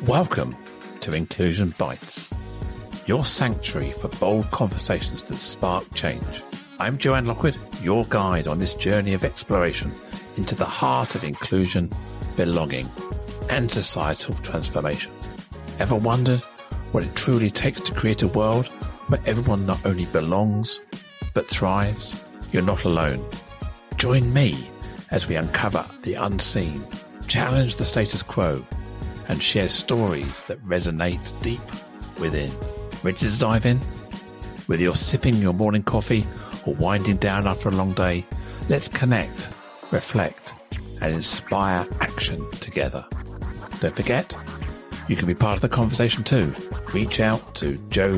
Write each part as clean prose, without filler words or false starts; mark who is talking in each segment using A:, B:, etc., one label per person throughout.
A: Welcome to Inclusion Bites, your sanctuary for bold conversations that spark change. I'm Joanne Lockwood, your guide on this journey of exploration into the heart of inclusion, belonging, and societal transformation. Ever wondered what it truly takes to create a world where everyone not only belongs, but thrives? You're not alone. Join me as we uncover the unseen, challenge the status quo, and share stories that resonate deep within. Ready to dive in? Whether you're sipping your morning coffee or winding down after a long day, let's connect, reflect, and inspire action together. Don't forget, you can be part of the conversation too. Reach out to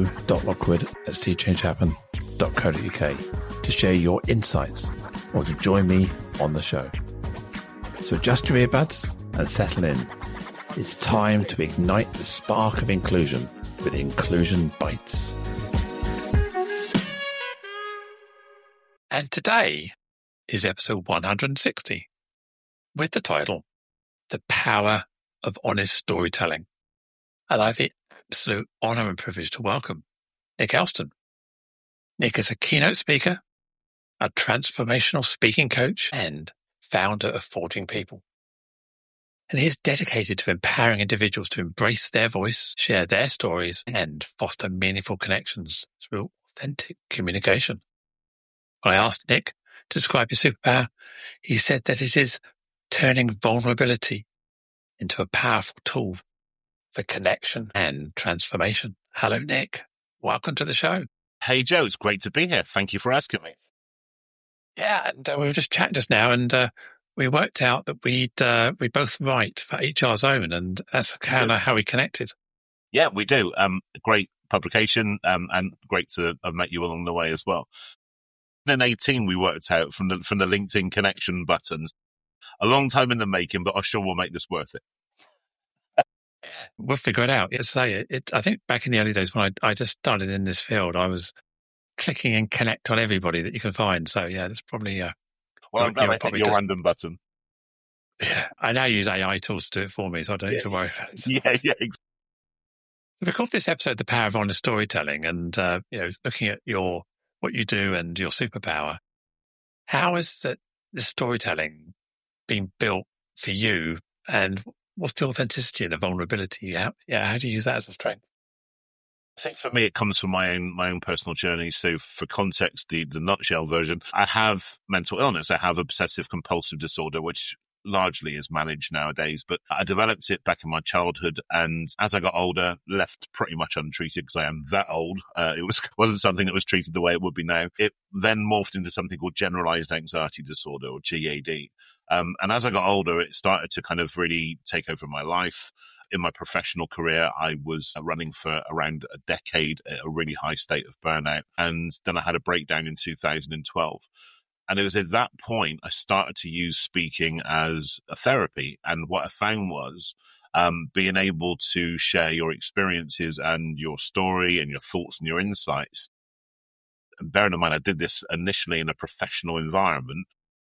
A: joe.lockwood@seechangehappen.co.uk to share your insights or to join me on the show. So adjust your earbuds and settle in. It's time to ignite the spark of inclusion with Inclusion Bites. And today is episode 160 with the title, The Power of Honest Storytelling. And I have the absolute honor and privilege to welcome Nick Elston. Nick is a keynote speaker, a transformational speaking coach, and founder of Forging People. And he is dedicated to empowering individuals to embrace their voice, share their stories, and foster meaningful connections through authentic communication. When I asked Nick to describe his superpower, he said that it is turning vulnerability into a powerful tool for connection and transformation. Hello, Nick. Welcome to the show.
B: Hey, Joe. It's great to be here. Thank you for asking me.
A: Yeah, and we were just chatting just now, and we worked out that we both write for HR Zone, and that's kind of how we connected.
B: Yeah, we do. Great publication, and great to have met you along the way as well. In 2018, we worked out from the LinkedIn connection buttons. A long time in the making, but I'm sure we'll make this worth it.
A: We'll figure it out. Yes, I think back in the early days when I just started in this field, I was clicking and connect on everybody that you can find. So yeah, that's probably
B: well, I'm glad I hit your random button.
A: Yeah, I now use AI tools to do it for me, so I don't need to worry about it.
B: Yeah, exactly.
A: We called this episode "The Power of Honest Storytelling," and looking at what you do and your superpower. How is the storytelling being built for you, and what's the authenticity and the vulnerability? How do you use that as a strength?
B: I think for me, it comes from my own personal journey. So for context, the nutshell version, I have mental illness. I have obsessive compulsive disorder, which largely is managed nowadays, but I developed it back in my childhood. And as I got older, left pretty much untreated because I am that old. It wasn't something that was treated the way it would be now. It then morphed into something called generalized anxiety disorder, or GAD. And as I got older, it started to kind of really take over my life. In my professional career, I was running for around a decade at a really high state of burnout. And then I had a breakdown in 2012. And it was at that point I started to use speaking as a therapy. And what I found was being able to share your experiences and your story and your thoughts and your insights. And bearing in mind, I did this initially in a professional environment.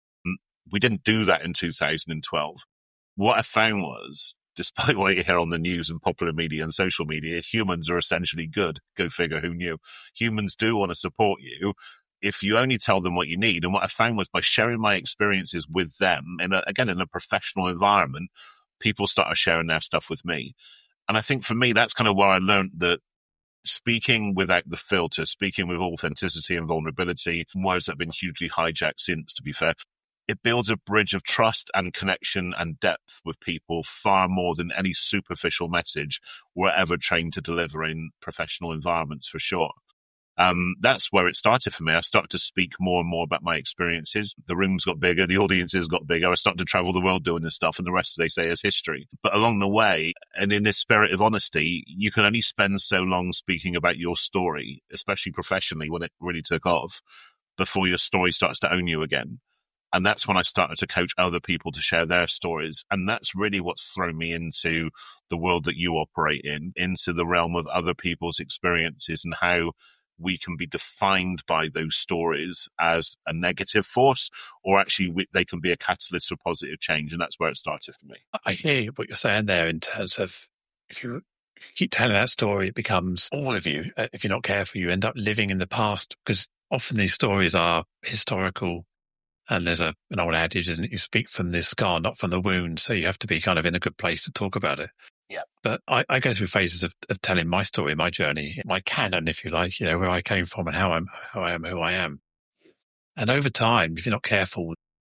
B: We didn't do that in 2012. What I found was, despite what you hear on the news and popular media and social media, humans are essentially good. Go figure, who knew? Humans do want to support you if you only tell them what you need. And what I found was by sharing my experiences with them, in a professional environment, people started sharing their stuff with me. And I think for me, that's kind of where I learned that speaking without the filter, speaking with authenticity and vulnerability, words that have been hugely hijacked since, to be fair, it builds a bridge of trust and connection and depth with people far more than any superficial message we're ever trained to deliver in professional environments, for sure. That's where it started for me. I started to speak more and more about my experiences. The rooms got bigger, the audiences got bigger. I started to travel the world doing this stuff, and the rest, they say, is history. But along the way, and in this spirit of honesty, you can only spend so long speaking about your story, especially professionally when it really took off, before your story starts to own you again. And that's when I started to coach other people to share their stories. And that's really what's thrown me into the world that you operate in, into the realm of other people's experiences and how we can be defined by those stories as a negative force, or actually they can be a catalyst for positive change. And that's where it started for me.
A: I hear what you're saying there in terms of if you keep telling that story, it becomes all of you. If you're not careful, you end up living in the past, because often these stories are historical. And there's an old adage, isn't it? You speak from the scar, not from the wound. So you have to be kind of in a good place to talk about it.
B: Yeah.
A: But I go through phases of telling my story, my journey, my canon, if you like, where I came from and how I am who I am. And over time, if you're not careful,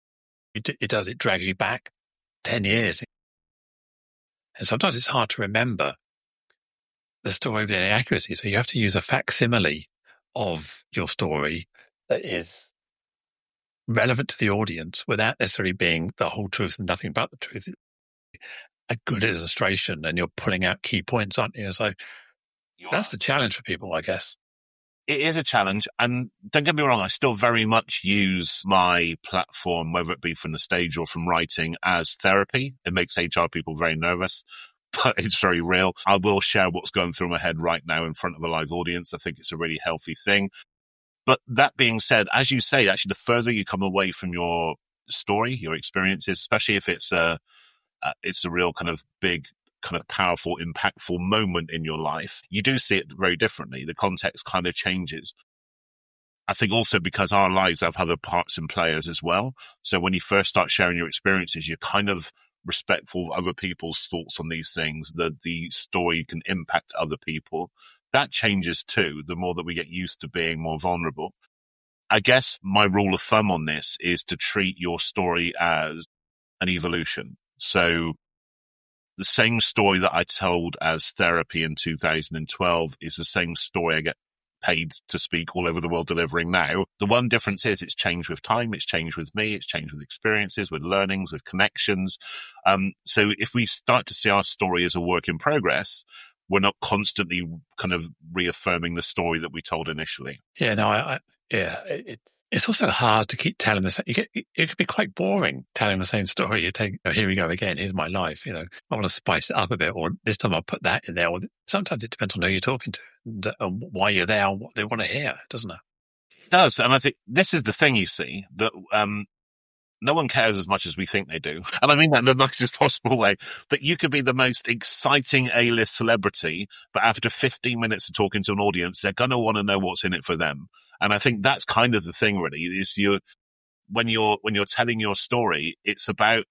A: it drags you back 10 years. And sometimes it's hard to remember the story with any accuracy. So you have to use a facsimile of your story that is relevant to the audience without necessarily being the whole truth and nothing but the truth. A good illustration, and you're pulling out key points, aren't you? So that's the challenge for people, I guess.
B: It is a challenge. And don't get me wrong, I still very much use my platform, whether it be from the stage or from writing, as therapy. It makes HR people very nervous, but it's very real. I will share what's going through my head right now in front of a live audience. I think it's a really healthy thing. But that being said, as you say, actually, the further you come away from your story, your experiences, especially if it's a real kind of big, kind of powerful, impactful moment in your life, you do see it very differently. The context kind of changes. I think also because our lives have other parts and players as well. So when you first start sharing your experiences, you're kind of respectful of other people's thoughts on these things. The story can impact other people. That changes too, the more that we get used to being more vulnerable. I guess my rule of thumb on this is to treat your story as an evolution. So the same story that I told as therapy in 2012 is the same story I get paid to speak all over the world delivering now. The one difference is it's changed with time, it's changed with me, it's changed with experiences, with learnings, with connections. So if we start to see our story as a work in progress, we're not constantly kind of reaffirming the story that we told initially.
A: Yeah, no, it's also hard to keep telling the same. It can be quite boring telling the same story. You take, here we go again. Here's my life. I want to spice it up a bit, or this time I'll put that in there. Or sometimes it depends on who you're talking to and why you're there and what they want to hear, doesn't it?
B: It does, and I think this is the thing. You see that no one cares as much as we think they do. And I mean that in the nicest possible way, that you could be the most exciting A-list celebrity, but after 15 minutes of talking to an audience, they're going to want to know what's in it for them. And I think that's kind of the thing, really, is when you're telling your story, it's about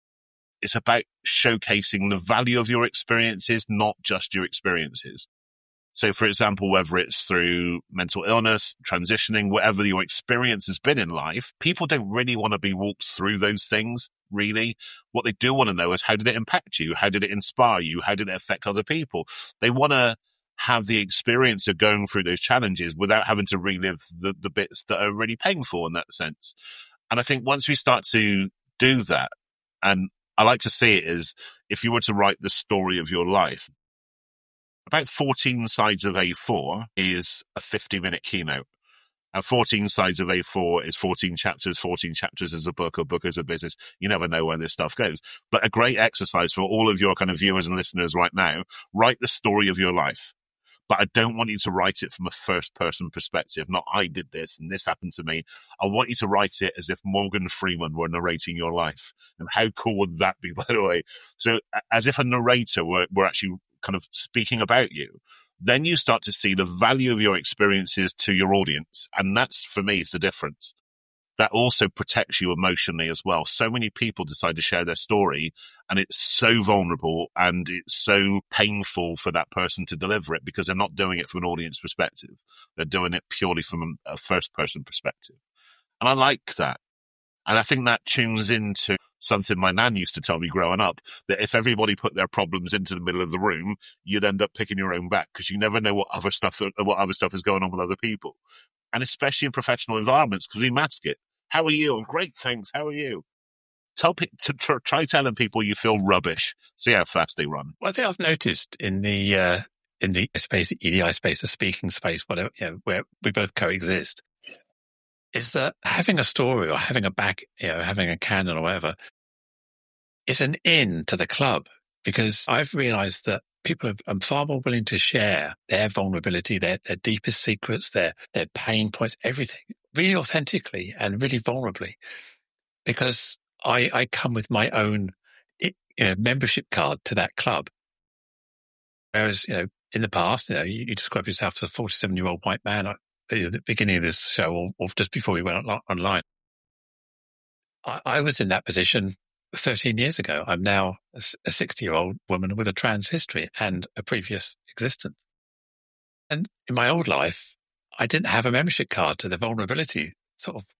B: showcasing the value of your experiences, not just your experiences. So, for example, whether it's through mental illness, transitioning, whatever your experience has been in life, people don't really want to be walked through those things, really. What they do want to know is, how did it impact you? How did it inspire you? How did it affect other people? They want to have the experience of going through those challenges without having to relive the bits that are really painful in that sense. And I think once we start to do that, and I like to see it as if you were to write the story of your life, about 14 sides of A4 is a 50-minute keynote. And 14 sides of A4 is 14 chapters. 14 chapters is a book is a business. You never know where this stuff goes. But a great exercise for all of your kind of viewers and listeners right now, write the story of your life. But I don't want you to write it from a first-person perspective, not I did this and this happened to me. I want you to write it as if Morgan Freeman were narrating your life. And how cool would that be, by the way? So as if a narrator were actually kind of speaking about you. Then you start to see the value of your experiences to your audience. And that's, for me, is the difference. That also protects you emotionally as well. So many people decide to share their story, and it's so vulnerable and it's so painful for that person to deliver it because they're not doing it from an audience perspective. They're doing it purely from a first person perspective. And I like that. And I think that tunes into something my nan used to tell me growing up, that if everybody put their problems into the middle of the room, you'd end up picking your own back because you never know what other stuff is going on with other people. And especially in professional environments, because we mask it. How are you? I'm great, thanks. How are you? Try telling people you feel rubbish. See how fast they run.
A: Well, I think I've noticed in the space, the EDI space, the speaking space, whatever, where we both coexist, is that having a story or having a back, having a canon or whatever, is an in to the club, because I've realized that people are far more willing to share their vulnerability, their deepest secrets, their pain points, everything, really authentically and really vulnerably, because I come with my own membership card to that club. Whereas, in the past, you described yourself as a 47-year-old white man at the beginning of this show or just before we went online. I was in that position 13 years ago. I'm now a 60-year-old woman with a trans history and a previous existence. And in my old life, I didn't have a membership card to the vulnerability sort of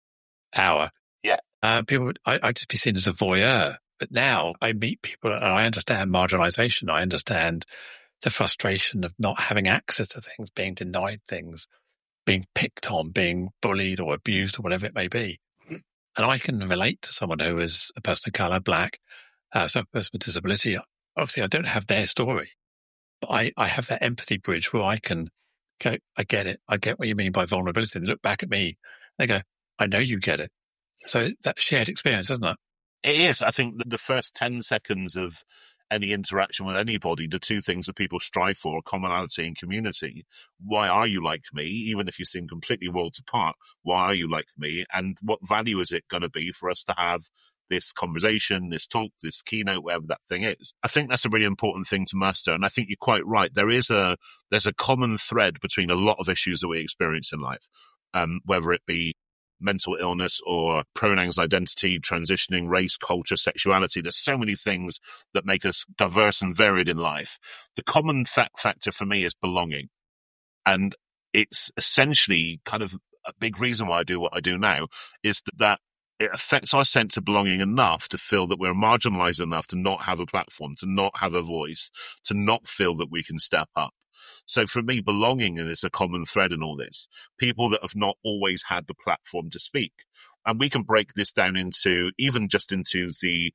A: hour.
B: Yeah.
A: I'd just be seen as a voyeur. But now I meet people and I understand marginalization. I understand the frustration of not having access to things, being denied things, being picked on, being bullied or abused or whatever it may be. And I can relate to someone who is a person of colour, black, some person with disability. Obviously, I don't have their story, but I have that empathy bridge where I can go, I get it. I get what you mean by vulnerability. And they look back at me, they go, I know you get it. So it's that shared experience, isn't it?
B: It is. I think that the first 10 seconds of any interaction with anybody, the two things that people strive for are commonality and community. Why are you like me? Even if you seem completely worlds apart, why are you like me? And what value is it going to be for us to have this conversation, this talk, this keynote, whatever that thing is? I think that's a really important thing to master. And I think you're quite right. There's a common thread between a lot of issues that we experience in life, whether it be mental illness or pronouns, identity, transitioning, race, culture, sexuality. There's so many things that make us diverse and varied in life. The common factor for me is belonging. And it's essentially kind of a big reason why I do what I do now is that it affects our sense of belonging enough to feel that we're marginalized enough to not have a platform, to not have a voice, to not feel that we can step up. So for me, belonging is a common thread in all this. People that have not always had the platform to speak. And we can break this down into, even just into the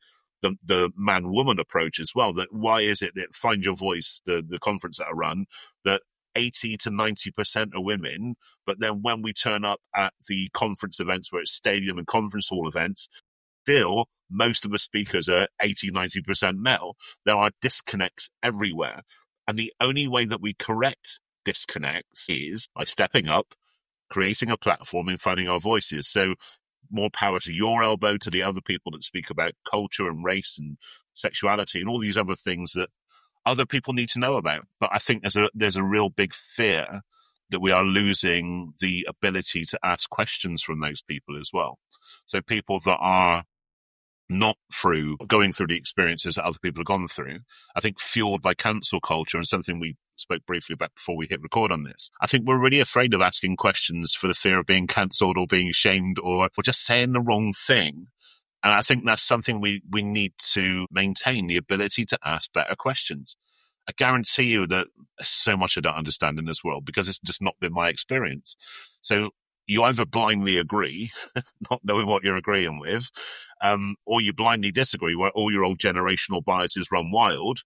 B: man-woman approach as well. That why is it that Find Your Voice, the conference that I run, that 80 to 90% are women, but then when we turn up at the conference events where it's stadium and conference hall events, still most of the speakers are 80, 90% male. There are disconnects everywhere. And the only way that we correct disconnects is by stepping up, creating a platform and finding our voices. So more power to your elbow, to the other people that speak about culture and race and sexuality and all these other things that other people need to know about. But I think there's a real big fear that we are losing the ability to ask questions from those people as well. So people that are not going through the experiences that other people have gone through, I think fueled by cancel culture and something we spoke briefly about before we hit record on this. I think we're really afraid of asking questions for the fear of being cancelled or being shamed or just saying the wrong thing. And I think that's something we need to maintain, the ability to ask better questions. I guarantee you that there's so much I don't understand in this world because it's just not been my experience. So you either blindly agree, not knowing what you're agreeing with, or you blindly disagree where all your old generational biases run wild.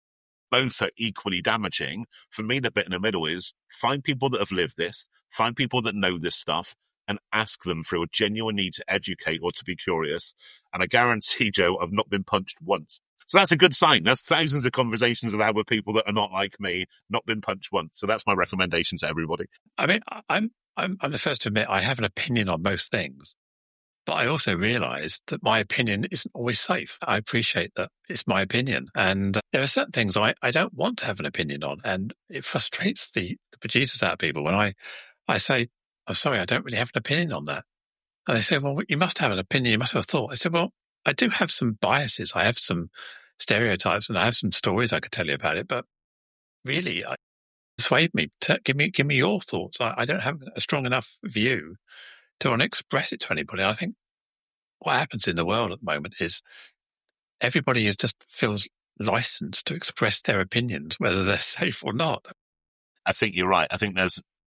B: Both are equally damaging. For me, the bit in the middle is find people that have lived this, find people that know this stuff, and ask them through a genuine need to educate or to be curious. And I guarantee, Joe, I've not been punched once. So that's a good sign. That's thousands of conversations I've had with people that are not like me, not been punched once. So that's my recommendation to everybody.
A: I mean, I'm the first to admit I have an opinion on most things, but I also realize that my opinion isn't always safe. I appreciate that it's my opinion. And there are certain things I don't want to have an opinion on. And it frustrates the bejesus out of people when I say, I'm sorry, I don't really have an opinion on that. And they say, well, you must have an opinion. You must have a thought. I said, well, I do have some biases. I have some stereotypes and I have some stories I could tell you about it. But really, persuade me. Give me your thoughts. I don't have a strong enough view to want to express it to anybody. I think what happens in the world at the moment is everybody just feels licensed to express their opinions, whether they're safe or not.
B: I think you're right. I think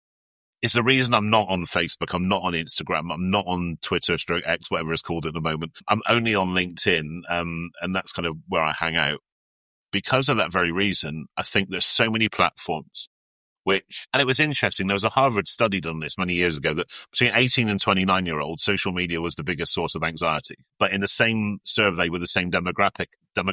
B: it's the reason I'm not on Facebook. I'm not on Instagram. I'm not on Twitter, X, whatever it's called at the moment. I'm only on LinkedIn, and that's kind of where I hang out. Because of that very reason, I think there's so many platforms and it was interesting. There was a Harvard study done this many years ago that between 18 and 29-year-olds, social media was the biggest source of anxiety. But in the same survey with the same demographic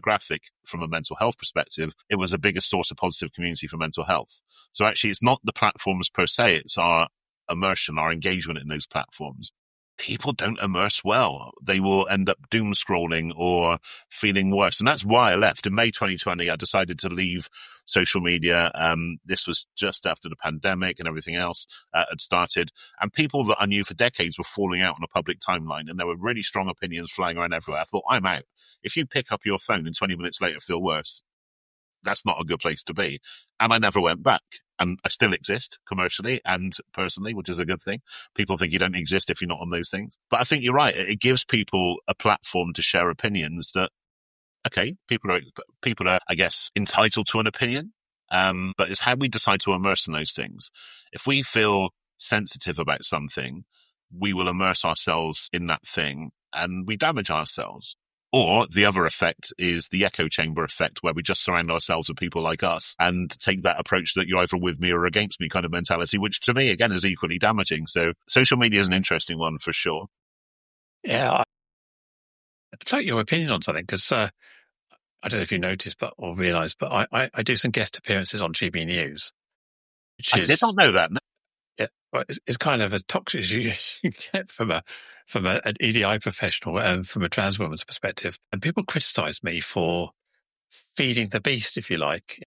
B: from a mental health perspective, it was the biggest source of positive community for mental health. So actually, it's not the platforms per se, it's our immersion, our engagement in those platforms. people don't immerse well. They will end up doom scrolling or feeling worse. And that's why I left. In May 2020, I decided to leave social media. This was just after the pandemic and everything else had started. And people that I knew for decades were falling out on a public timeline, and there were really strong opinions flying around everywhere. I thought, I'm out. If you pick up your phone and 20 minutes later feel worse, that's not a good place to be. And I never went back. And I still exist commercially and personally, which is a good thing. People think you don't exist if you're not on those things. But I think you're right. It gives people a platform to share opinions that, okay, people are, I guess, entitled to an opinion. But it's how we decide to immerse in those things. If we feel sensitive about something, we will immerse ourselves in that thing and we damage ourselves. Or the other effect is the echo chamber effect, where we just surround ourselves with people like us and take that approach that you're either with me or against me kind of mentality, which to me, again, is equally damaging. So social media is an interesting one for sure.
A: Yeah. I'd like your opinion on something, because I don't know if you noticed or realised, but I do some guest appearances on GB News.
B: I did not know that. No.
A: Yeah, well, it's kind of as toxic as you get from an EDI professional and from a trans woman's perspective. And people criticise me for feeding the beast, if you like.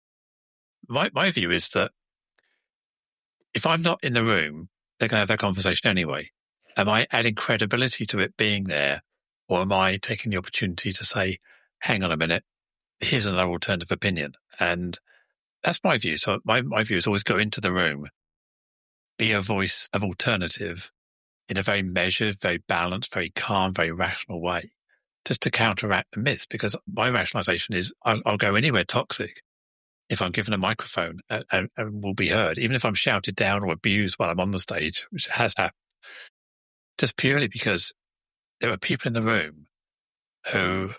A: My view is that if I'm not in the room, they're going to have that conversation anyway. Am I adding credibility to it being there, or am I taking the opportunity to say, hang on a minute, here's another alternative opinion? And that's my view. So my view is always go into the room, be a voice of alternative in a very measured, very balanced, very calm, very rational way, just to counteract the myths. Because my rationalization is I'll go anywhere toxic if I'm given a microphone and will be heard, even if I'm shouted down or abused while I'm on the stage, which has happened, just purely because there are people in the room who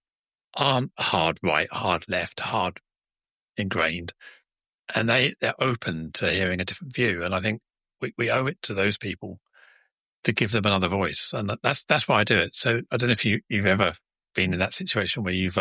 A: aren't hard right, hard left, hard ingrained, and they're open to hearing a different view. And I think we owe it to those people to give them another voice. And that's why I do it. So I don't know if you've ever been in that situation where you've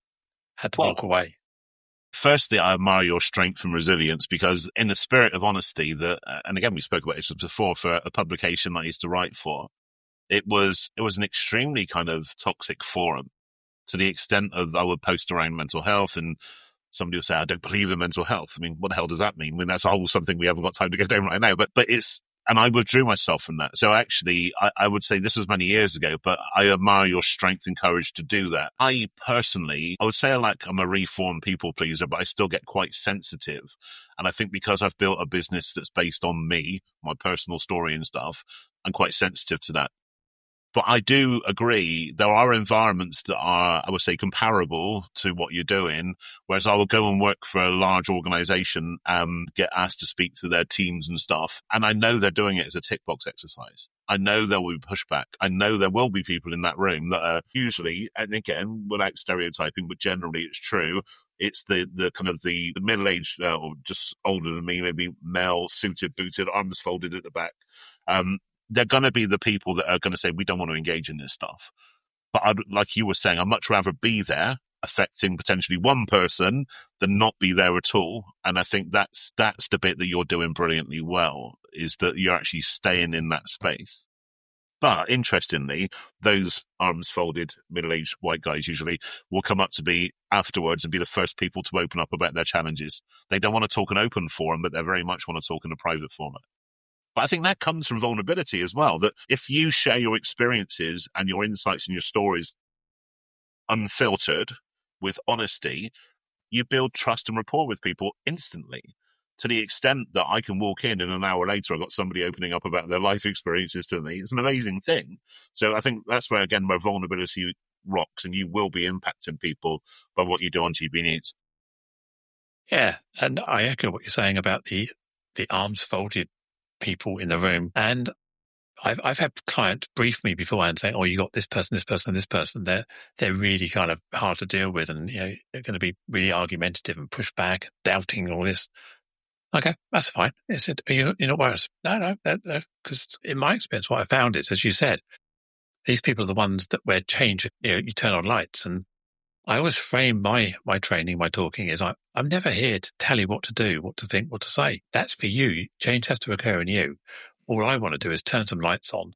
A: had to walk away.
B: Firstly, I admire your strength and resilience, because in the spirit of honesty, and again, we spoke about this before, for a publication I used to write for, it was an extremely kind of toxic forum, to the extent of I would post around mental health and somebody would say, I don't believe in mental health. I mean, what the hell does that mean? I mean, that's a whole something we haven't got time to go down right now, but and I withdrew myself from that. So actually, I would say this was many years ago, but I admire your strength and courage to do that. I would say I'm a reformed people pleaser, but I still get quite sensitive. And I think because I've built a business that's based on me, my personal story and stuff, I'm quite sensitive to that. But I do agree there are environments that are, I would say, comparable to what you're doing, whereas I will go and work for a large organization and get asked to speak to their teams and stuff. And I know they're doing it as a tick box exercise. I know there will be pushback. I know there will be people in that room that are usually, and again, without stereotyping, but generally it's true, it's the kind of the middle-aged or just older than me, maybe male, suited, booted, arms folded at the back. They're going to be the people that are going to say, we don't want to engage in this stuff. But like you were saying, I'd much rather be there affecting potentially one person than not be there at all. And I think that's the bit that you're doing brilliantly well, is that you're actually staying in that space. But interestingly, those arms folded, middle-aged white guys usually will come up to me afterwards and be the first people to open up about their challenges. They don't want to talk in open forum, but they very much want to talk in a private format. But I think that comes from vulnerability as well, that if you share your experiences and your insights and your stories unfiltered with honesty, you build trust and rapport with people instantly, to the extent that I can walk in and an hour later I've got somebody opening up about their life experiences to me. It's an amazing thing. So I think that's where vulnerability rocks, and you will be impacting people by what you do on GB News.
A: Yeah, and I echo what you're saying about the arms folded people in the room. And I've had clients brief me beforehand saying, oh, you got this person, this person, this person. They're really kind of hard to deal with, and they're going to be really argumentative and push back, doubting all this. Okay, that's fine. I said, you're not worried? No, because in my experience, what I found is, as you said, these people are the ones that where change, you turn on lights. And I always frame my training, my talking is I'm never here to tell you what to do, what to think, what to say. That's for you. Change has to occur in you. All I want to do is turn some lights on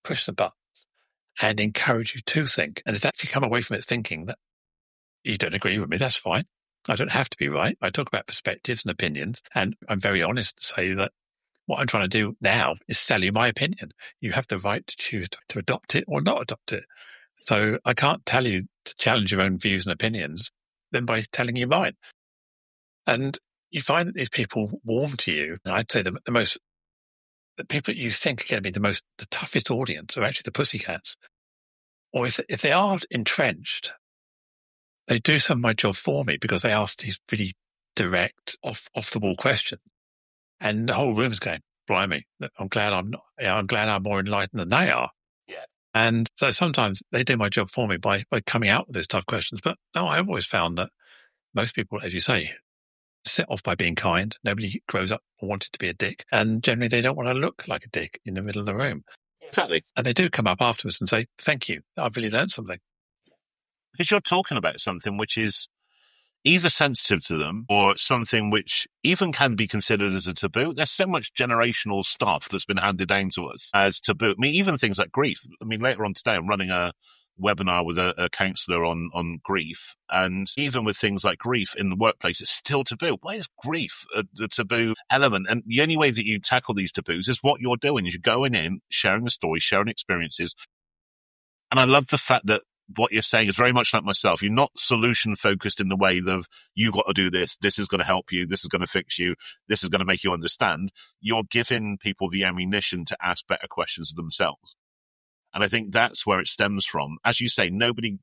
A: push the button and encourage you to think. And if you come away from it thinking that you don't agree with me, that's fine. I don't have to be right. I talk about perspectives and opinions, and I'm very honest to say that what I'm trying to do now is sell you my opinion. You have the right to choose to adopt it or not adopt it. So I can't tell you to challenge your own views and opinions than by telling you mine. And you find that these people warm to you. And I'd say the people that you think are going to be the toughest audience are actually the pussycats. Or if they are entrenched, they do some of my job for me because they ask these really direct, off the wall questions. And the whole room's going, blimey, I'm glad I'm more enlightened than they are.
B: Yeah.
A: And so sometimes they do my job for me by coming out with those tough questions. But no, I've always found that most people, as you say, set off by being kind. Nobody grows up wanting to be a dick. And generally they don't want to look like a dick in the middle of the room.
B: Exactly.
A: And they do come up afterwards and say, thank you, I've really learned something.
B: Because you're talking about something which is either sensitive to them or something which even can be considered as a taboo. There's so much generational stuff that's been handed down to us as taboo. I mean, even things like grief. I mean, later on today, I'm running a webinar with a counsellor on grief. And even with things like grief in the workplace, it's still taboo. Why is grief the taboo element? And the only way that you tackle these taboos is what you're doing, is you're going in, sharing a story, sharing experiences. And I love the fact that what you're saying is very much like myself. You're not solution focused in the way of you got to do this. This is going to help you. This is going to fix you. This is going to make you understand. You're giving people the ammunition to ask better questions of themselves. And I think that's where it stems from. As you say, nobody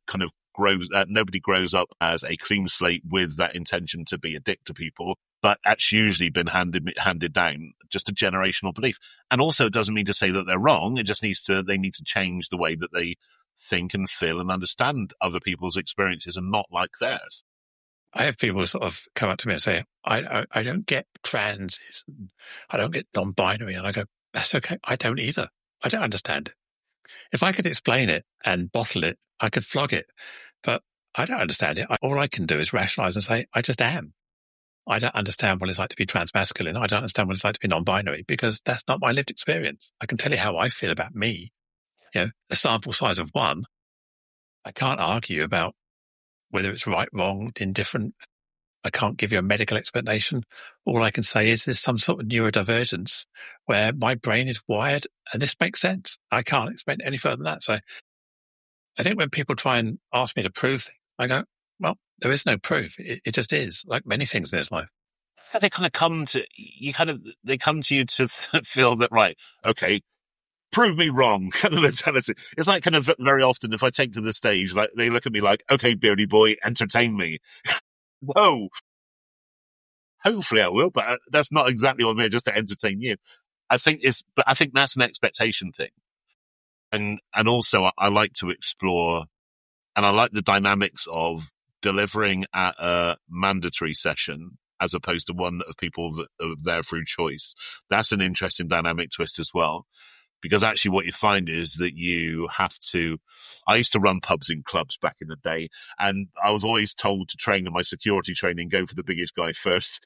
B: grows up as a clean slate with that intention to be a dick to people, but that's usually been handed down, just a generational belief. And also it doesn't mean to say that they're wrong. It just they need to change the way that they think and feel and understand other people's experiences and not like theirs.
A: I have people sort of come up to me and say, I don't get transes, I don't get non-binary. And I go, that's okay. I don't either. I don't understand it. If I could explain it and bottle it, I could flog it. But I don't understand it. All I can do is rationalize and say, I just am. I don't understand what it's like to be transmasculine. I don't understand what it's like to be non-binary because that's not my lived experience. I can tell you how I feel about me. You know, a sample size of one. I can't argue about whether it's right, wrong, indifferent. I can't give you a medical explanation. All I can say is there's some sort of neurodivergence where my brain is wired and this makes sense. I can't explain it any further than that. So I think when people try and ask me to prove things, I go, well, there is no proof. It just is, like many things in this life.
B: They kind of come to you to feel that, right, okay, prove me wrong kind of mentality. It's like kind of very often if I take to the stage, like they look at me like, okay, beardy boy, entertain me. Whoa. Hopefully I will, but that's not exactly what I'm here just to entertain you. I think that's an expectation thing. And also I like to explore, and I like the dynamics of delivering at a mandatory session as opposed to one of people that are there through choice. That's an interesting dynamic twist as well. Because actually what you find is that you have to, I used to run pubs and clubs back in the day, and I was always told to train in my security training, go for the biggest guy first.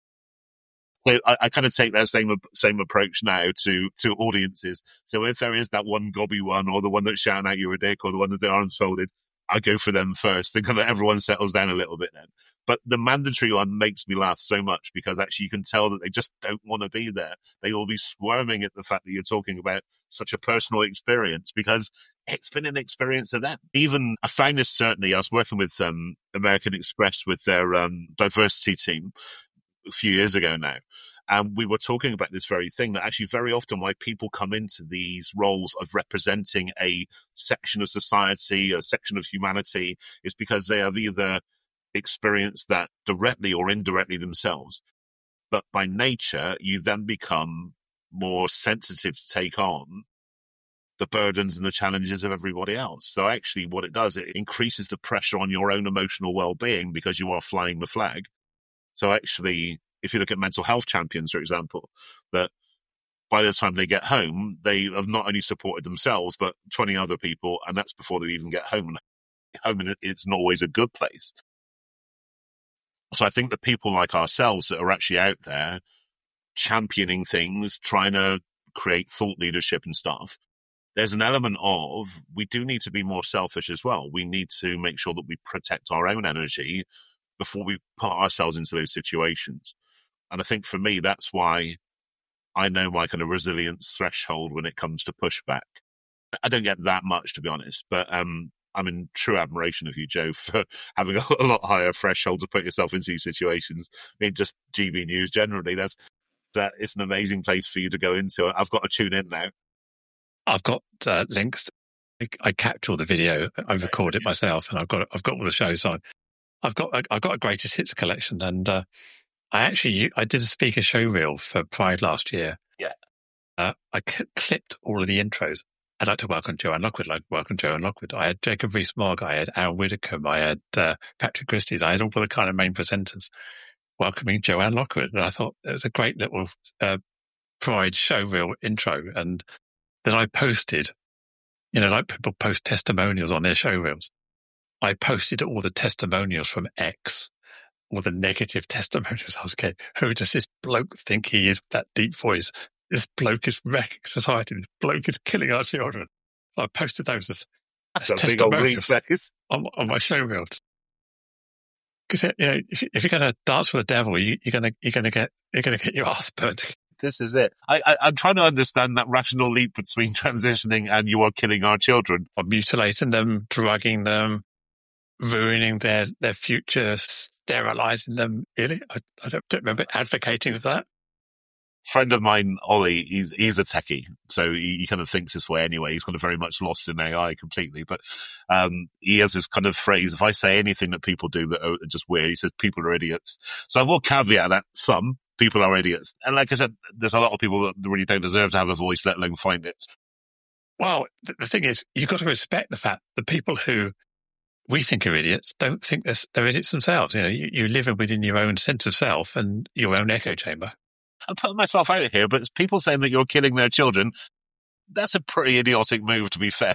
B: So I kind of take that same approach now to audiences. So if there is that one gobby one, or the one that's shouting out you're a dick, or the one with their arms folded, I go for them first. Then kind of everyone settles down a little bit then. But the mandatory one makes me laugh so much because actually you can tell that they just don't want to be there. They will be squirming at the fact that you're talking about such a personal experience because it's been an experience of them. Even I found this certainly, I was working with American Express with their diversity team a few years ago now. And we were talking about this very thing, that actually very often why people come into these roles of representing a section of society, a section of humanity, is because they have either experienced that directly or indirectly themselves. But by nature, you then become more sensitive to take on the burdens and the challenges of everybody else. So actually what it does, it increases the pressure on your own emotional well-being because you are flying the flag. So actually, if you look at mental health champions, for example, that by the time they get home, they have not only supported themselves, but 20 other people, and that's before they even get home. And home, it's not always a good place. So I think that people like ourselves that are actually out there championing things, trying to create thought leadership and stuff, there's an element of we do need to be more selfish as well. We need to make sure that we protect our own energy before we put ourselves into those situations. And I think for me, that's why I know my kind of resilience threshold when it comes to pushback. I don't get that much, to be honest, but I'm in true admiration of you, Joe, for having a lot higher threshold to put yourself into these situations. I mean, just GB News generally, it's an amazing place for you to go into. I've got to tune in now.
A: I've got links. I capture the video. I record it myself, and I've got all the shows. So I've got a greatest hits collection, and I did a speaker show reel for Pride last year.
B: Yeah,
A: I clipped all of the intros. I'd like to welcome Joanne Lockwood. I had Jacob Rees-Mogg. I had Al Widdicombe. I had Patrick Christie's. I had all the kind of main presenters welcoming Joanne Lockwood. And I thought it was a great little Pride show reel intro. And then I posted, like people post testimonials on their show reels. I posted all the testimonials from X, all the negative testimonials. I was okay, who does this bloke think he is with that deep voice? This bloke is wrecking society. This bloke is killing our children. I posted those as testimonials on my show reels. Because if you're going to dance for the devil, you're going to get your ass burnt.
B: This is it. I'm trying to understand that rational leap between transitioning and you are killing our children,
A: or mutilating them, drugging them, ruining their future, sterilizing them. Really, I don't remember advocating for that.
B: Friend of mine, Ollie, he's a techie, so he kind of thinks this way anyway. He's kind of very much lost in AI completely, but he has this kind of phrase: if I say anything that people do that are just weird, he says people are idiots. So I will caveat that some people are idiots, and like I said, there's a lot of people that really don't deserve to have a voice, let alone find it.
A: Well, the thing is, you've got to respect the fact that people who we think are idiots don't think they're idiots themselves. You live within your own sense of self and your own echo chamber.
B: I'm putting myself out here, but people saying that you're killing their children, that's a pretty idiotic move, to be fair.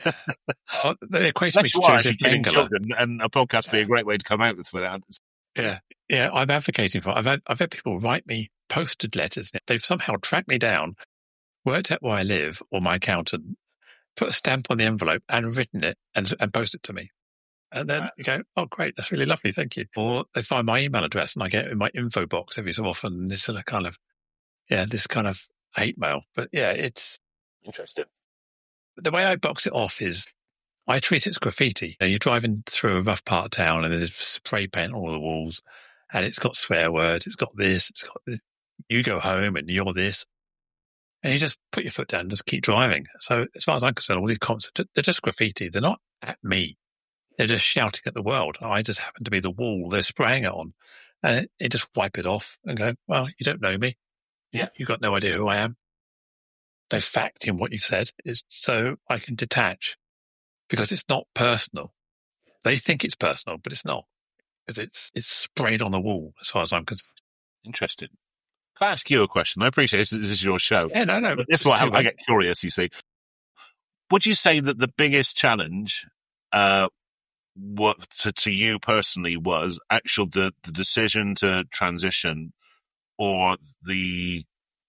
A: They equate me to Joseph
B: killing
A: Mengele.
B: Children, and a podcast would be a great way to come out with for that.
A: Yeah, I'm advocating for it. I've had people write me posted letters. They've somehow tracked me down, worked out where I live, or my accountant, put a stamp on the envelope and written it and posted it to me. And then you go, oh, great, that's really lovely, thank you. Or they find my email address and I get in my info box every so often this kind of hate mail. But yeah, it's
B: interesting.
A: The way I box it off is I treat it as graffiti. You're driving through a rough part of town and there's spray paint on all the walls and it's got swear words, it's got this, it's got this. You go home and you're this. And you just put your foot down and just keep driving. So as far as I'm concerned, all these comments, they're just graffiti. They're not at me. They're just shouting at the world. I just happen to be the wall they're spraying it on. And it just wipe it off and go, well, you don't know me.
B: Yeah.
A: You've got no idea who I am. No fact in what you've said. So I can detach because it's not personal. They think it's personal, but it's not. Because it's sprayed on the wall as far as I'm concerned.
B: Interesting. Can I ask you a question? I appreciate this. This is your show.
A: Yeah, no.
B: But this is what I get curious, you see. Would you say that the biggest challenge what to you personally was the decision to transition or the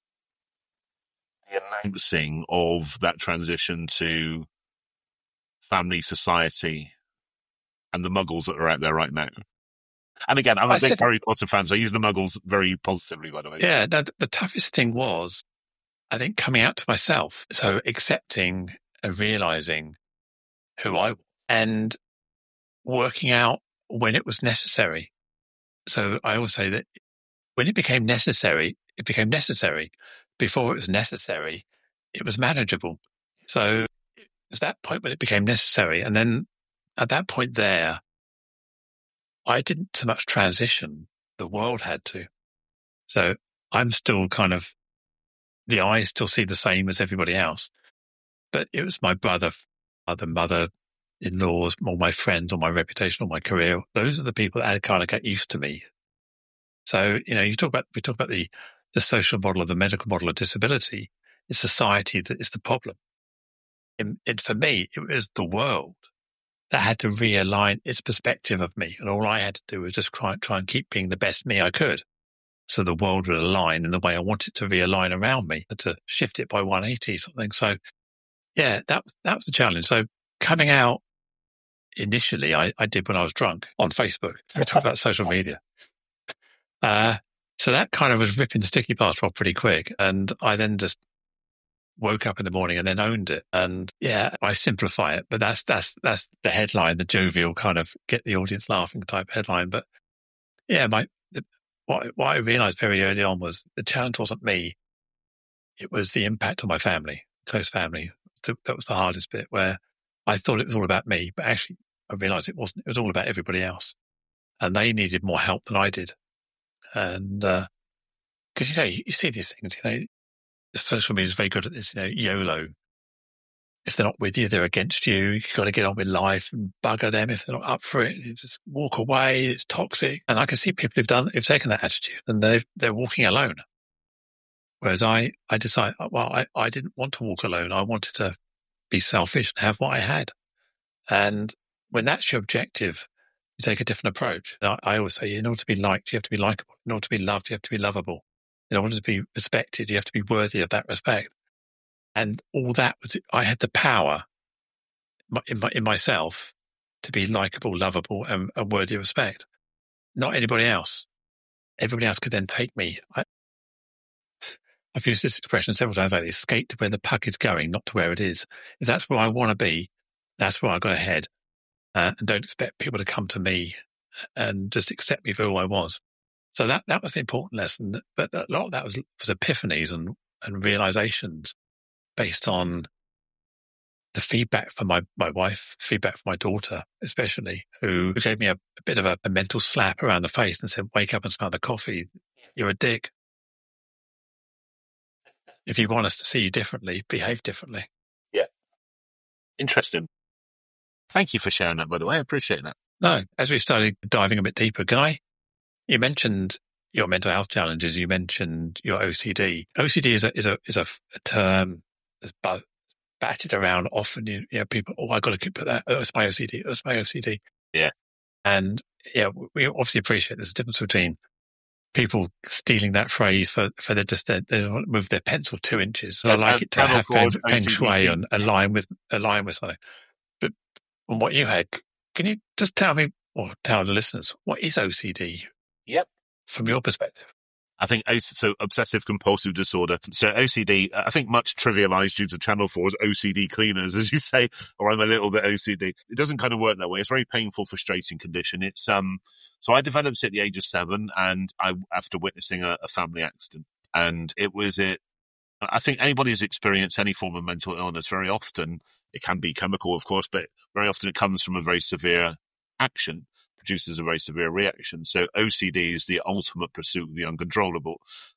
B: announcing of that transition to family, society, and the muggles that are out there right now? And again, I'm a big Harry Potter fan, so I use the muggles very positively, by the way.
A: Yeah, the toughest thing was, I think, coming out to myself. So accepting and realizing who I was and working out when it was necessary. So I always say that when it became necessary, it became necessary. Before it was necessary, it was manageable. So it was that point when it became necessary. And then at that point there, I didn't so much transition. The world had to. So I'm still the eyes still see the same as everybody else. But it was my brother, mother-in-laws, or my friends, or my reputation, or my career. Those are the people that kind of get used to me. So, we talk about the social model or the medical model of disability. It's society that is the problem. And for me, it was the world that had to realign its perspective of me. And all I had to do was just try and keep being the best me I could. So the world would align in the way I want it to realign around me, to shift it by 180 something. So Yeah, that was the challenge. So coming out initially, I did when I was drunk on Facebook. We talked about social media. So that kind of was ripping the sticky plaster off pretty quick. And I then just woke up in the morning and then owned it. And yeah, I simplify it, but that's the headline, the jovial kind of get the audience laughing type headline. But yeah, what I realized very early on was the challenge wasn't me. It was the impact on my family, close family. That was the hardest bit, where I thought it was all about me, but actually I realized it wasn't. It was all about everybody else, and they needed more help than I did. And, cause you see these things, social media is very good at this, YOLO. If they're not with you, they're against you. You've got to get on with life and bugger them if they're not up for it. You just walk away. It's toxic. And I can see people who've taken that attitude and they're walking alone. Whereas I decided, well, I didn't want to walk alone. I wanted to be selfish and have what I had. And when that's your objective, you take a different approach. I always say, in order to be liked, you have to be likable. In order to be loved, you have to be lovable. In order to be respected, you have to be worthy of that respect. And all that I had the power in myself to be likable, lovable, and worthy of respect. Not anybody else. Everybody else could then take me. I've used this expression several times like this: skate to where the puck is going, not to where it is. If that's where I want to be, that's where I've got to head. And don't expect people to come to me and just accept me for who I was. So that was the important lesson. But a lot of that was epiphanies and realizations based on the feedback from my wife, feedback from my daughter, especially, who gave me a bit of a mental slap around the face and said, wake up and smell the coffee. You're a dick. If you want us to see you differently, behave differently.
B: Yeah. Interesting. Thank you for sharing that, by the way. I appreciate that.
A: No, as we started diving a bit deeper, you mentioned your mental health challenges. You mentioned your OCD. OCD is a term that's batted around often. People, I got to put that. Oh, it's my OCD. It's my OCD.
B: Yeah.
A: And yeah, we obviously appreciate there's a difference between people stealing that phrase for they move their pencil 2 inches. So I like it to have feng shui and align with something. But on what you had, can you just tell me, or tell the listeners, what is OCD?
B: Yep.
A: From your perspective?
B: I think so. Obsessive compulsive disorder. So OCD, I think much trivialized due to Channel 4's OCD cleaners, as you say, or I'm a little bit OCD. It doesn't kind of work that way. It's a very painful, frustrating condition. It's, so I developed it at the age of 7 and after witnessing a family accident. And I think anybody who's experienced any form of mental illness, very often, it can be chemical, of course, but very often it comes from a very severe action, produces a very severe reaction. So OCD is the ultimate pursuit of the uncontrollable.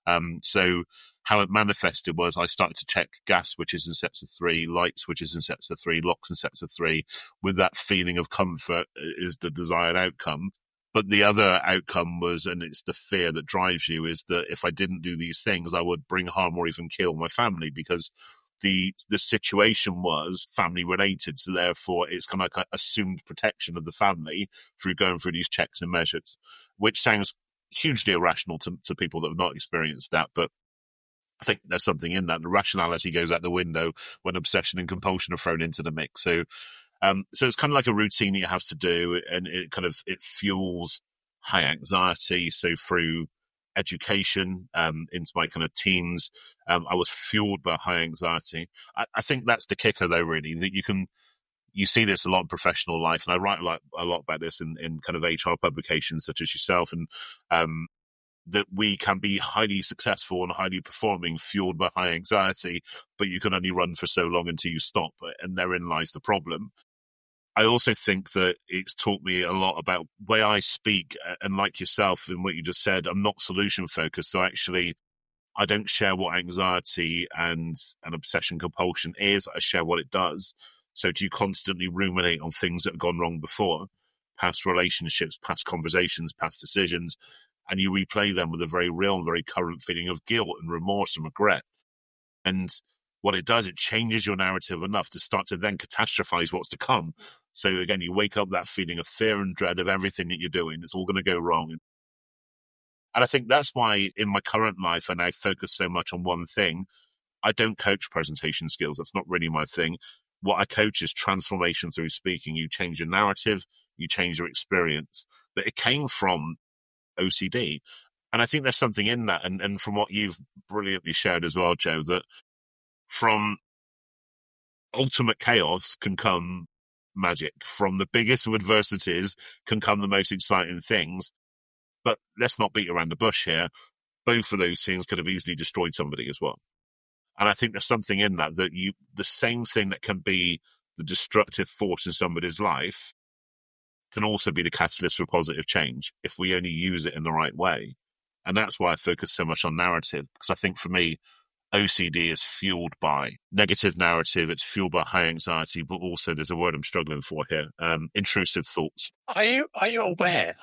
B: So how it manifested was I started to check gas switches in sets of 3, light switches in sets of 3, locks in sets of 3, with that feeling of comfort is the desired outcome. But the other outcome was, and it's the fear that drives you, is that if I didn't do these things, I would bring harm or even kill my family, because the situation was family related. So therefore it's kind of like an assumed protection of the family through going through these checks and measures, which sounds hugely irrational to people that have not experienced that. But I think there's something in that. The rationality goes out the window when obsession and compulsion are thrown into the mix. So it's kind of like a routine that you have to do, and it fuels high anxiety. So through education, into my kind of teens, I was fueled by high anxiety. I think that's the kicker though, really, that you see this a lot in professional life. And I write a lot about this in kind of HR publications such as yourself, and, that we can be highly successful and highly performing, fueled by high anxiety, but you can only run for so long until you stop. And therein lies the problem. I also think that it's taught me a lot about the way I speak, and like yourself in what you just said, I'm not solution focused. So actually, I don't share what anxiety and an obsession compulsion is. I share what it does. So do you constantly ruminate on things that have gone wrong before, past relationships, past conversations, past decisions, and you replay them with a very real and very current feeling of guilt and remorse and regret. And what it does, it changes your narrative enough to start to then catastrophize what's to come. So again, you wake up that feeling of fear and dread of everything that you're doing. It's all going to go wrong. And I think that's why in my current life, and I focus so much on one thing, I don't coach presentation skills. That's not really my thing. What I coach is transformation through speaking. You change your narrative, you change your experience. But it came from OCD. And I think there's something in that. And from what you've brilliantly shared as well, Joe, that from ultimate chaos can come magic. From the biggest of adversities can come the most exciting things. But let's not beat around the bush here. Both of those things could have easily destroyed somebody as well. And I think there's something in that the same thing that can be the destructive force in somebody's life can also be the catalyst for positive change if we only use it in the right way. And that's why I focus so much on narrative, because I think for me, OCD is fueled by negative narrative. It's fueled by high anxiety, but also there's a word I'm struggling for here, intrusive thoughts.
A: Are you aware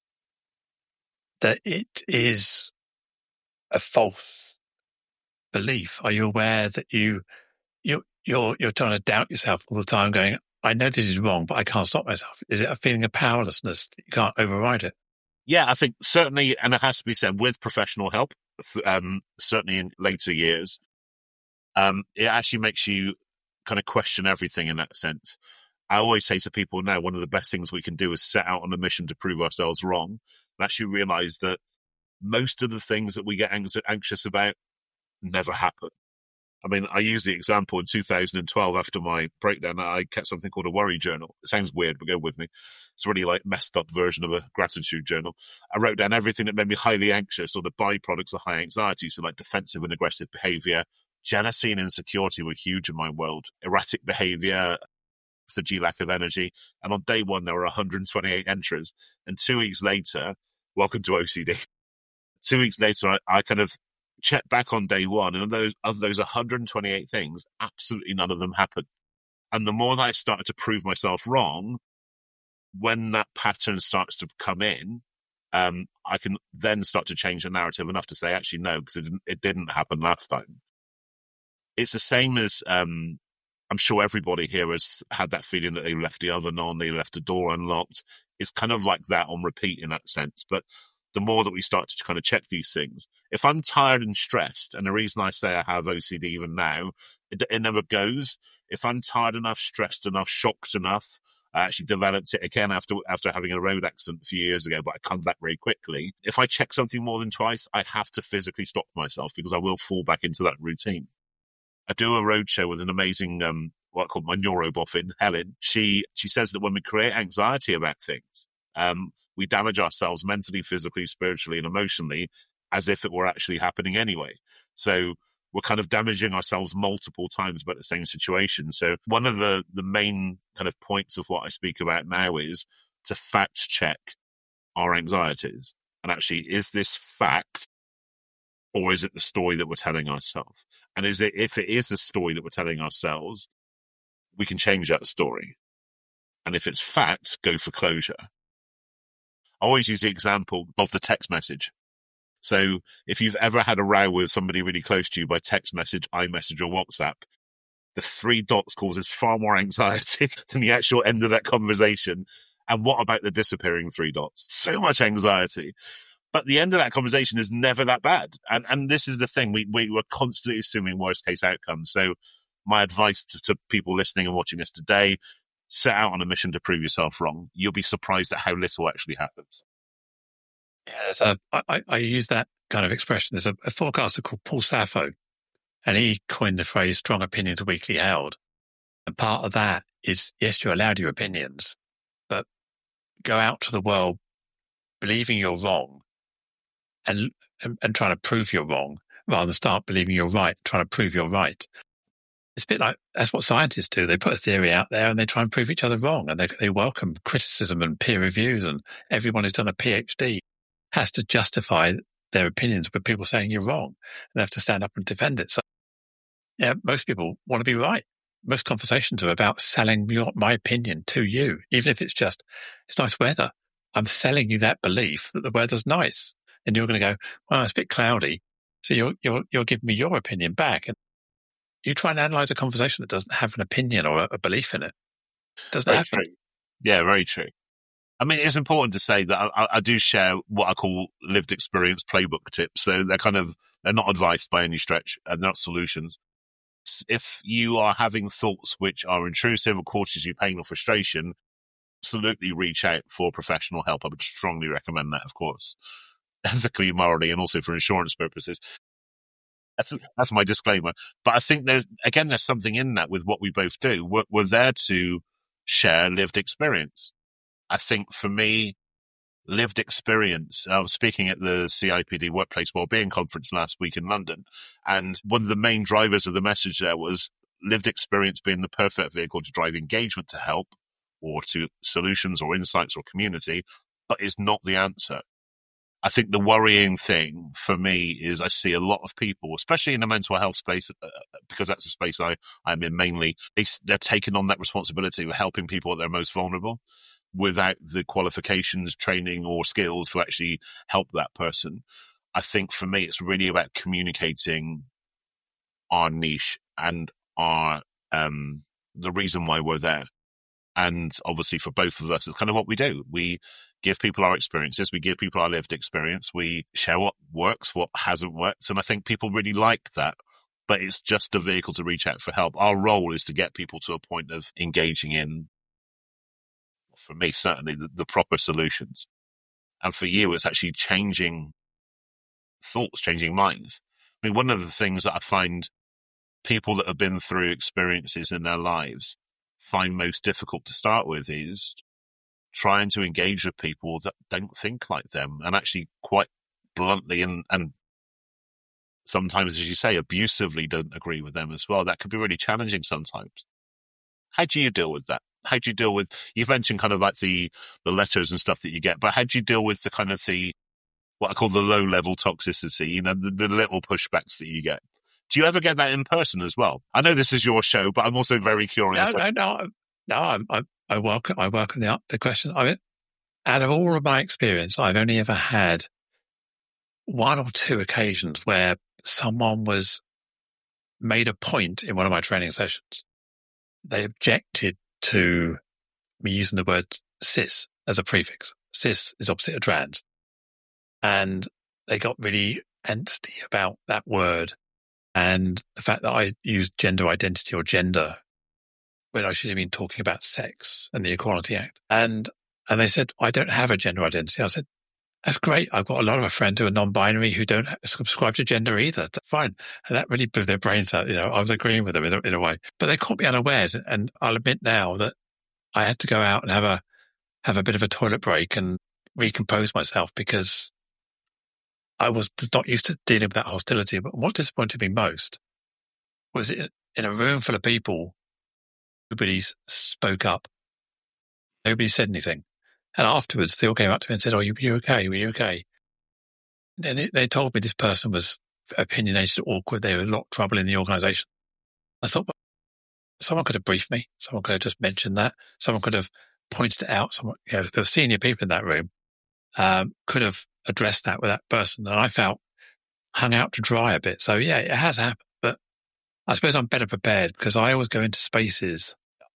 A: that it is a false belief? Are you aware that you're trying to doubt yourself all the time, going, I know this is wrong, but I can't stop myself? Is it a feeling of powerlessness that you can't override it?
B: Yeah, I think certainly, and it has to be said, with professional help, certainly in later years, it actually makes you kind of question everything in that sense. I always say to people now, one of the best things we can do is set out on a mission to prove ourselves wrong and actually realize that most of the things that we get anxious about never happen. I mean, I use the example in 2012 after my breakdown, I kept something called a worry journal. It sounds weird, but go with me. It's a really like messed up version of a gratitude journal. I wrote down everything that made me highly anxious or the byproducts of high anxiety. So like defensive and aggressive behavior, jealousy and insecurity were huge in my world. Erratic behavior, lethargy, lack of energy. And on day one, there were 128 entries. And 2 weeks later, welcome to OCD. 2 weeks later, I kind of checked back on day one, and of those 128 things, absolutely none of them happened. And the more that I started to prove myself wrong, when that pattern starts to come in, I can then start to change the narrative enough to say, actually, no, because it didn't happen last time. It's the same as, I'm sure everybody here has had that feeling that they left the oven on, they left the door unlocked. It's kind of like that on repeat in that sense. But the more that we start to kind of check these things, if I'm tired and stressed, and the reason I say I have OCD even now, it never goes. If I'm tired enough, stressed enough, shocked enough, I actually developed it again after having a road accident a few years ago, but I come back very quickly. If I check something more than twice, I have to physically stop myself because I will fall back into that routine. I do a roadshow with an amazing, what I call my neuroboffin, Helen. She says that when we create anxiety about things, we damage ourselves mentally, physically, spiritually, and emotionally as if it were actually happening anyway. So we're kind of damaging ourselves multiple times about the same situation. So one of the main kind of points of what I speak about now is to fact check our anxieties. And actually, is this fact or is it the story that we're telling ourselves? And if it is the story that we're telling ourselves, we can change that story. And if it's fact, go for closure. I always use the example of the text message. So if you've ever had a row with somebody really close to you by text message, iMessage or WhatsApp, the 3 dots causes far more anxiety than the actual end of that conversation. And what about the disappearing 3 dots? So much anxiety. But the end of that conversation is never that bad. And this is the thing. We were constantly assuming worst case outcomes. So my advice to people listening and watching this today, set out on a mission to prove yourself wrong. You'll be surprised at how little actually happens.
A: Yeah, I use that kind of expression. There's a forecaster called Paul Sappho, and he coined the phrase strong opinions are weakly held. And part of that is, yes, you're allowed your opinions, but go out to the world believing you're wrong and trying to prove you're wrong rather than start believing you're right, trying to prove you're right. It's a bit like, that's what scientists do. They put a theory out there and they try and prove each other wrong, and they welcome criticism and peer reviews, and everyone who's done a PhD has to justify their opinions with people saying you're wrong, and they have to stand up and defend it. So, yeah, most people want to be right. Most conversations are about selling my opinion to you, even if it's just, it's nice weather. I'm selling you that belief that the weather's nice, and you're going to go, well, it's a bit cloudy. So you're giving me your opinion back. And you try and analyze a conversation that doesn't have an opinion or a belief in it. Doesn't happen.
B: True. Yeah, very true. I mean, it's important to say that I do share what I call lived experience playbook tips. So they're not advice by any stretch, and they're not solutions. If you are having thoughts which are intrusive or causes you pain or frustration, absolutely reach out for professional help. I would strongly recommend that, of course, ethically, morally, and also for insurance purposes. That's my disclaimer. But I think there's something in that with what we both do. We're there to share lived experience. I think for me, lived experience. I was speaking at the CIPD Workplace Wellbeing Conference last week in London, and one of the main drivers of the message there was lived experience being the perfect vehicle to drive engagement to help or to solutions or insights or community, but is not the answer. I think the worrying thing for me is I see a lot of people, especially in the mental health space, because that's a space I'm in mainly, they're taking on that responsibility of helping people at their most vulnerable without the qualifications, training or skills to actually help that person. I think for me, it's really about communicating our niche and our, the reason why we're there. And obviously for both of us, it's kind of what we do. We give people our experiences. We give people our lived experience. We share what works, what hasn't worked. And I think people really like that, but it's just a vehicle to reach out for help. Our role is to get people to a point of engaging in, for me, certainly the proper solutions. And for you, it's actually changing thoughts, changing minds. I mean, one of the things that I find people that have been through experiences in their lives find most difficult to start with is trying to engage with people that don't think like them and actually quite bluntly and sometimes, as you say, abusively don't agree with them as well. That could be really challenging sometimes. How do you deal with that? How do you deal with, you've mentioned kind of like the letters and stuff that you get, but how do you deal with the kind of what I call the low level toxicity, the little pushbacks that you get? Do you ever get that in person as well? I know this is your show, but I'm also very curious.
A: No. I welcome the question. I mean, out of all of my experience, I've only ever had one or two occasions where someone was made a point in one of my training sessions. They objected to me using the word cis as a prefix. Cis is opposite of trans. And they got really angsty about that word and the fact that I used gender identity or gender when I should have been talking about sex and the Equality Act. And they said, I don't have a gender identity. I said, that's great. I've got a lot of friends who are non-binary who don't subscribe to gender either. That's fine. And that really blew their brains out. I was agreeing with them in a way, but they caught me unawares. And I'll admit now that I had to go out and have a bit of a toilet break and recompose myself because I was not used to dealing with that hostility. But what disappointed me most was in a room full of people, nobody spoke up. Nobody said anything. And afterwards, they all came up to me and said, "Oh, you okay? Were you okay?" And they told me this person was opinionated, awkward. They were a lot of trouble in the organisation. I thought, well, someone could have briefed me. Someone could have just mentioned that. Someone could have pointed it out. There were senior people in that room, could have addressed that with that person. And I felt hung out to dry a bit. So yeah, it has happened. But I suppose I'm better prepared because I always go into spaces.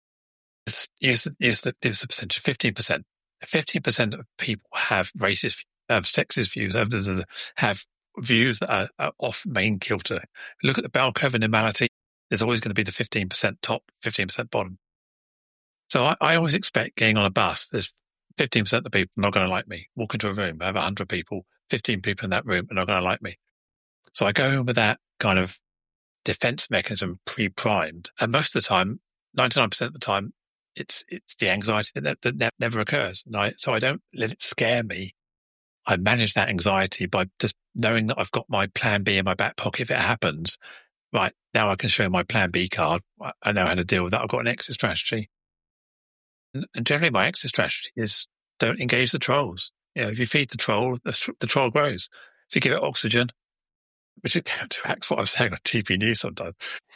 A: Use the percentage, 15%. 15% of people have racist, have sexist views, have views that are off main kilter. Look at the bell curve in normality. There's always going to be the 15% top, 15% bottom. So I always expect getting on a bus, there's 15% of the people not going to like me. Walk into a room, I have 100 people, 15 people in that room are not going to like me. So I go in with that kind of defense mechanism pre-primed. And most of the time, 99% of the time, it's the anxiety that never occurs. And so I don't let it scare me. I manage that anxiety by just knowing that I've got my plan B in my back pocket if it happens. Right, now I can show my plan B card. I know how to deal with that. I've got an exit strategy. And generally my exit strategy is don't engage the trolls. If you feed the troll, the troll grows. If you give it oxygen, which counteracts what I was saying on GP News sometimes.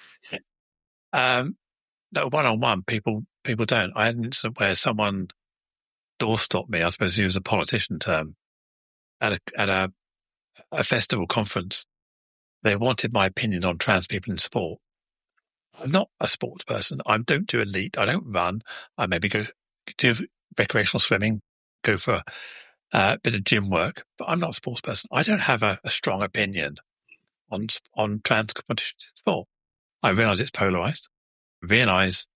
A: No, one-on-one, people don't. I had an incident where someone doorstopped me, I suppose to use a politician term, at a festival conference. They wanted my opinion on trans people in sport. I'm not a sports person. I don't do elite. I don't run. I maybe go do recreational swimming, go for a bit of gym work, but I'm not a sports person. I don't have a strong opinion on trans competition in sport. I realize it's polarized. I realize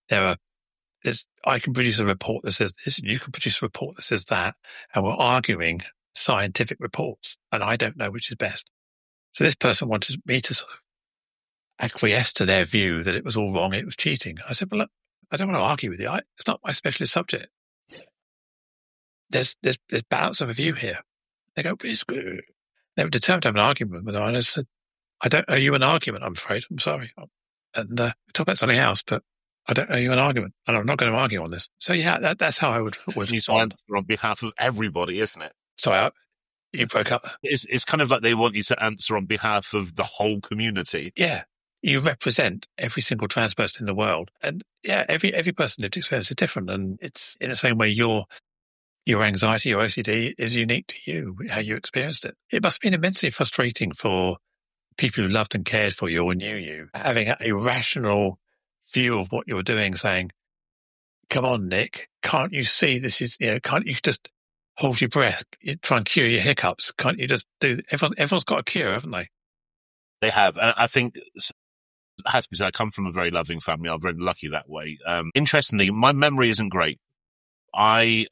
A: I can produce a report that says this, and you can produce a report that says that, and we're arguing scientific reports, and I don't know which is best. So this person wanted me to sort of acquiesce to their view that it was all wrong, it was cheating. I said, well, look, I don't want to argue with you. It's not my specialist subject. There's balance of a view here. They go, it's good. They were determined to have an argument with me, and I said, I don't owe you an argument, I'm afraid. I'm sorry. And we talk about something else, but I don't owe you an argument, and I'm not going to argue on this. So yeah, that's how I would
B: respond. On behalf of everybody, isn't it?
A: Sorry, you broke up.
B: It's kind of like they want you to answer on behalf of the whole community.
A: Yeah. You represent every single trans person in the world. And yeah, every person's lived experience is different. And it's in the same way your anxiety, your OCD is unique to you, how you experienced it. It must have been immensely frustrating for people who loved and cared for you or knew you, having a rational view of what you were doing, saying, come on, Nick, can't you see this is, can't you just hold your breath, try and cure your hiccups? Can't you just do, everyone's got a cure, haven't they?
B: They have. And I think it has to be said, I come from a very loving family. I'm very lucky that way. Interestingly, my memory isn't great. I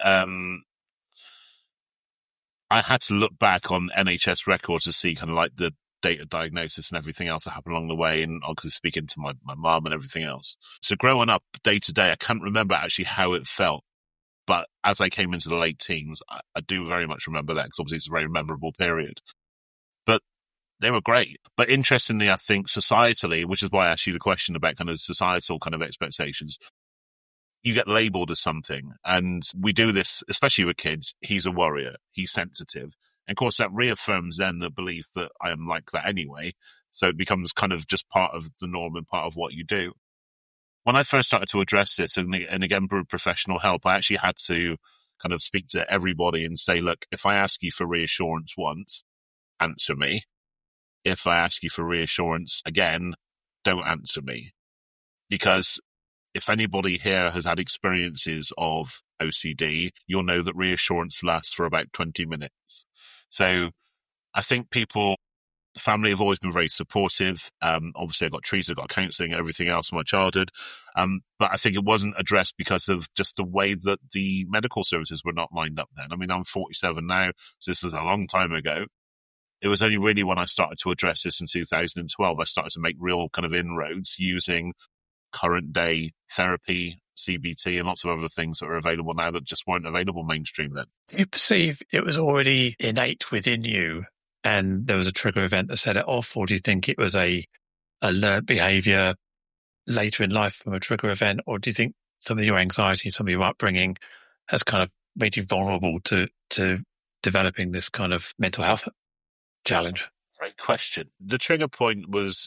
B: had to look back on NHS records to see kind of like the date of diagnosis and everything else that happened along the way, and obviously speaking to my mum and everything else. So growing up day to day, I can't remember actually how it felt. But as I came into the late teens, I do very much remember that, because obviously it's a very memorable period. But they were great. But interestingly, I think societally, which is why I asked you the question about kind of societal kind of expectations, you get labelled as something. And we do this, especially with kids. He's a warrior. He's sensitive. And of course, that reaffirms then the belief that I am like that anyway. So it becomes kind of just part of the norm and part of what you do. When I first started to address this, and again, with professional help, I actually had to kind of speak to everybody and say, look, if I ask you for reassurance once, answer me. If I ask you for reassurance again, don't answer me. Because if anybody here has had experiences of OCD, you'll know that reassurance lasts for about 20 minutes. So I think family have always been very supportive. Obviously I got treated, I got counselling and everything else in my childhood. But I think it wasn't addressed because of just the way that the medical services were not lined up then. I mean, I'm 47 now, so this is a long time ago. It was only really when I started to address this in 2012, I started to make real kind of inroads using current day therapy, CBT, and lots of other things that are available now that just weren't available mainstream then.
A: Do you perceive it was already innate within you and there was a trigger event that set it off, or do you think it was a learned behaviour later in life from a trigger event, or do you think some of your anxiety, some of your upbringing has kind of made you vulnerable to developing this kind of mental health challenge?
B: Great question. The trigger point was,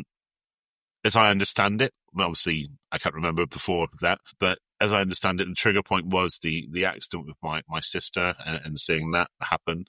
B: as I understand it, well, obviously I can't remember before that, but as I understand it, the trigger point was the accident with my sister and seeing that happen.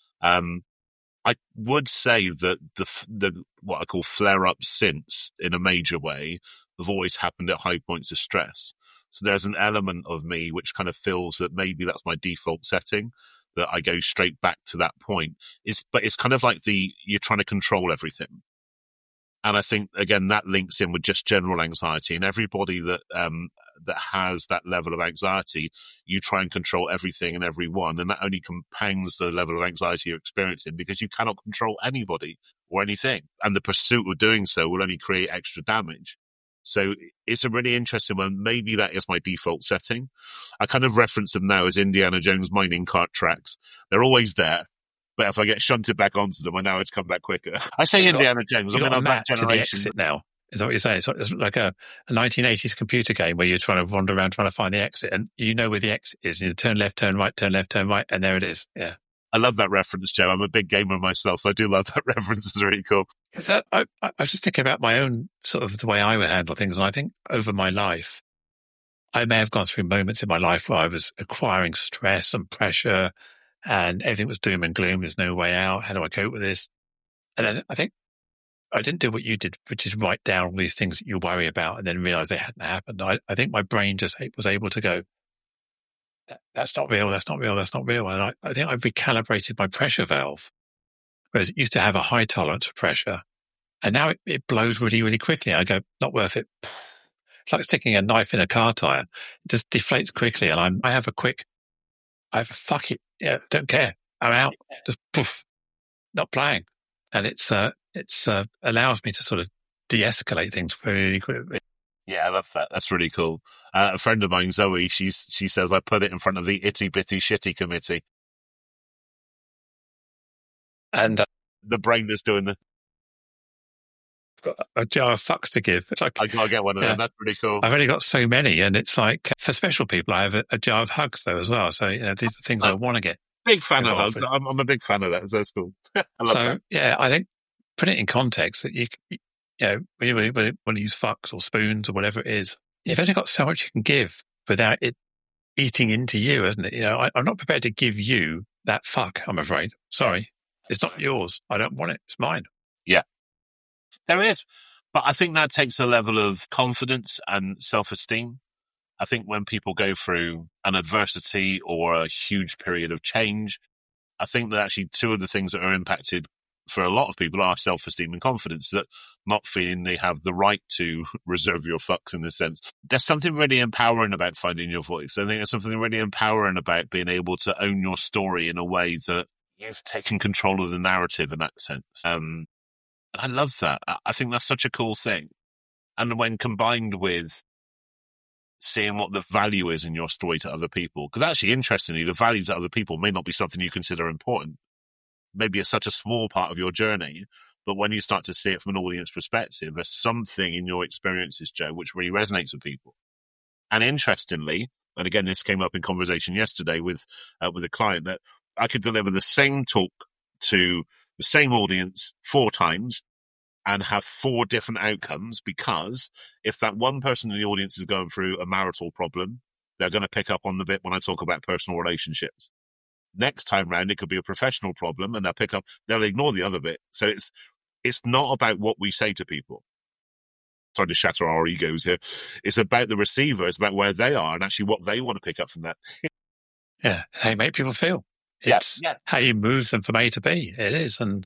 B: I would say that the what I call flare-ups since, in a major way, have always happened at high points of stress. So there's an element of me which kind of feels that maybe that's my default setting, that I go straight back to that point. But it's kind of like you're trying to control everything. And I think, again, that links in with just general anxiety, and everybody that has that level of anxiety, you try and control everything and everyone. And that only compounds the level of anxiety you're experiencing, because you cannot control anybody or anything. And the pursuit of doing so will only create extra damage. So it's a really interesting one. Maybe that is my default setting. I kind of reference them now as Indiana Jones mining cart tracks. They're always there. But if I get shunted back onto them, I know it's come back quicker. I say Indiana Jones. I'm going back generation.
A: To the exit now. Is that what you're saying? It's like a 1980s computer game where you're trying to wander around trying to find the exit, and you know where the exit is. You turn left, turn right, turn left, turn right, and there it is. Yeah.
B: I love that reference, Joe. I'm a big gamer myself, so I do love that reference. It's really cool.
A: I was just thinking about my own sort of the way I would handle things, and I think over my life, I may have gone through moments in my life where I was acquiring stress and pressure, and everything was doom and gloom. There's no way out. How do I cope with this? And then I think I didn't do what you did, which is write down all these things that you worry about and then realize they hadn't happened. I think my brain just was able to go, that's not real, that's not real, that's not real. And I think I've recalibrated my pressure valve. Whereas it used to have a high tolerance for pressure. And now it blows really, really quickly. I go, not worth it. It's like sticking a knife in a car tire. It just deflates quickly. And I have a fuck it. Yeah, don't care. I'm out. Just poof, not playing. And it's allows me to sort of de-escalate things very quickly.
B: Yeah, I love that. That's really cool. A friend of mine, Zoe, she says, I put it in front of the itty bitty shitty committee.
A: And
B: the brain is doing the...
A: I've got a jar of fucks to give.
B: I gotta get one of them. That's pretty cool.
A: I've only got so many, and it's like, for special people, I have a jar of hugs though as well. So, these are things I want to get.
B: Big fan of hugs. I'm a big fan of that. That's cool. I love that. Yeah,
A: I think put it in context that when you use fucks or spoons or whatever it is, you've only got so much you can give without it eating into you, isn't it? I'm not prepared to give you that fuck, I'm afraid. Sorry. It's not yours. I don't want it. It's mine.
B: Yeah. There is. But I think that takes a level of confidence and self-esteem. I think when people go through an adversity or a huge period of change, I think that actually two of the things that are impacted for a lot of people are self-esteem and confidence, that not feeling they have the right to reserve your fucks in this sense. There's something really empowering about finding your voice. I think there's something really empowering about being able to own your story in a way that you've taken control of the narrative in that sense. And I love that. I think that's such a cool thing. And when combined with seeing what the value is in your story to other people, because actually, interestingly, the value to other people may not be something you consider important. Maybe it's such a small part of your journey, but when you start to see it from an audience perspective, there's something in your experiences, Joe, which really resonates with people. And interestingly, and again, this came up in conversation yesterday with a client, that I could deliver the same talk to the same audience 4 times and have 4 different outcomes, because if that one person in the audience is going through a marital problem, they're going to pick up on the bit when I talk about personal relationships. Next time round, it could be a professional problem, and they'll ignore the other bit. So it's not about what we say to people. Sorry to shatter our egos here. It's about the receiver. It's about where they are and actually what they want to pick up from that.
A: Yeah, how you make people feel. It's how you move them from A to B. It is. And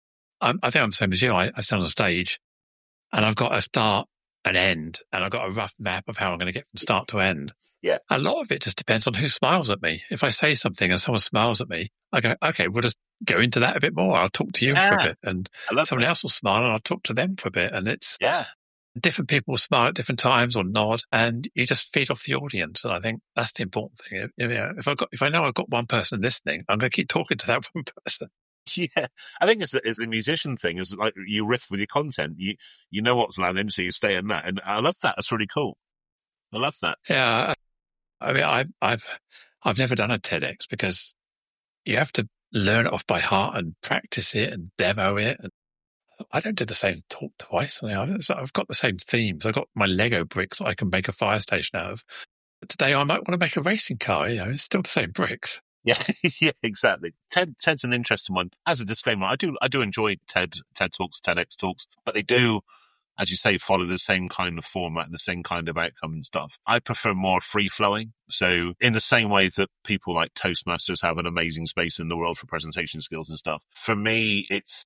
A: I think I'm the same as you. I stand on stage and I've got a start and end, and I've got a rough map of how I'm going to get from start to end.
B: Yeah.
A: A lot of it just depends on who smiles at me. If I say something and someone smiles at me, I go, okay, we'll just go into that a bit more. I'll talk to you for a bit, and someone else will smile and I'll talk to them for a bit. And it's different people will smile at different times or nod, and you just feed off the audience. And I think that's the important thing. If I know I've got one person listening, I'm going to keep talking to that one person.
B: Yeah, I think it's a musician thing. It's like you riff with your content. You know what's landing, so you stay in that. And I love that. That's really cool. I love that.
A: Yeah, I mean, I've never done a TEDx because you have to learn it off by heart and practice it and demo it. And I don't do the same talk twice. I've got the same themes. I've got my Lego bricks that I can make a fire station out of. But today I might want to make a racing car. It's still the same bricks.
B: Yeah, yeah, exactly. TED's an interesting one. As a disclaimer, I do enjoy TED Talks, TEDx Talks, but they do, as you say, follow the same kind of format and the same kind of outcome and stuff. I prefer more free-flowing. So in the same way that people like Toastmasters have an amazing space in the world for presentation skills and stuff, for me, it's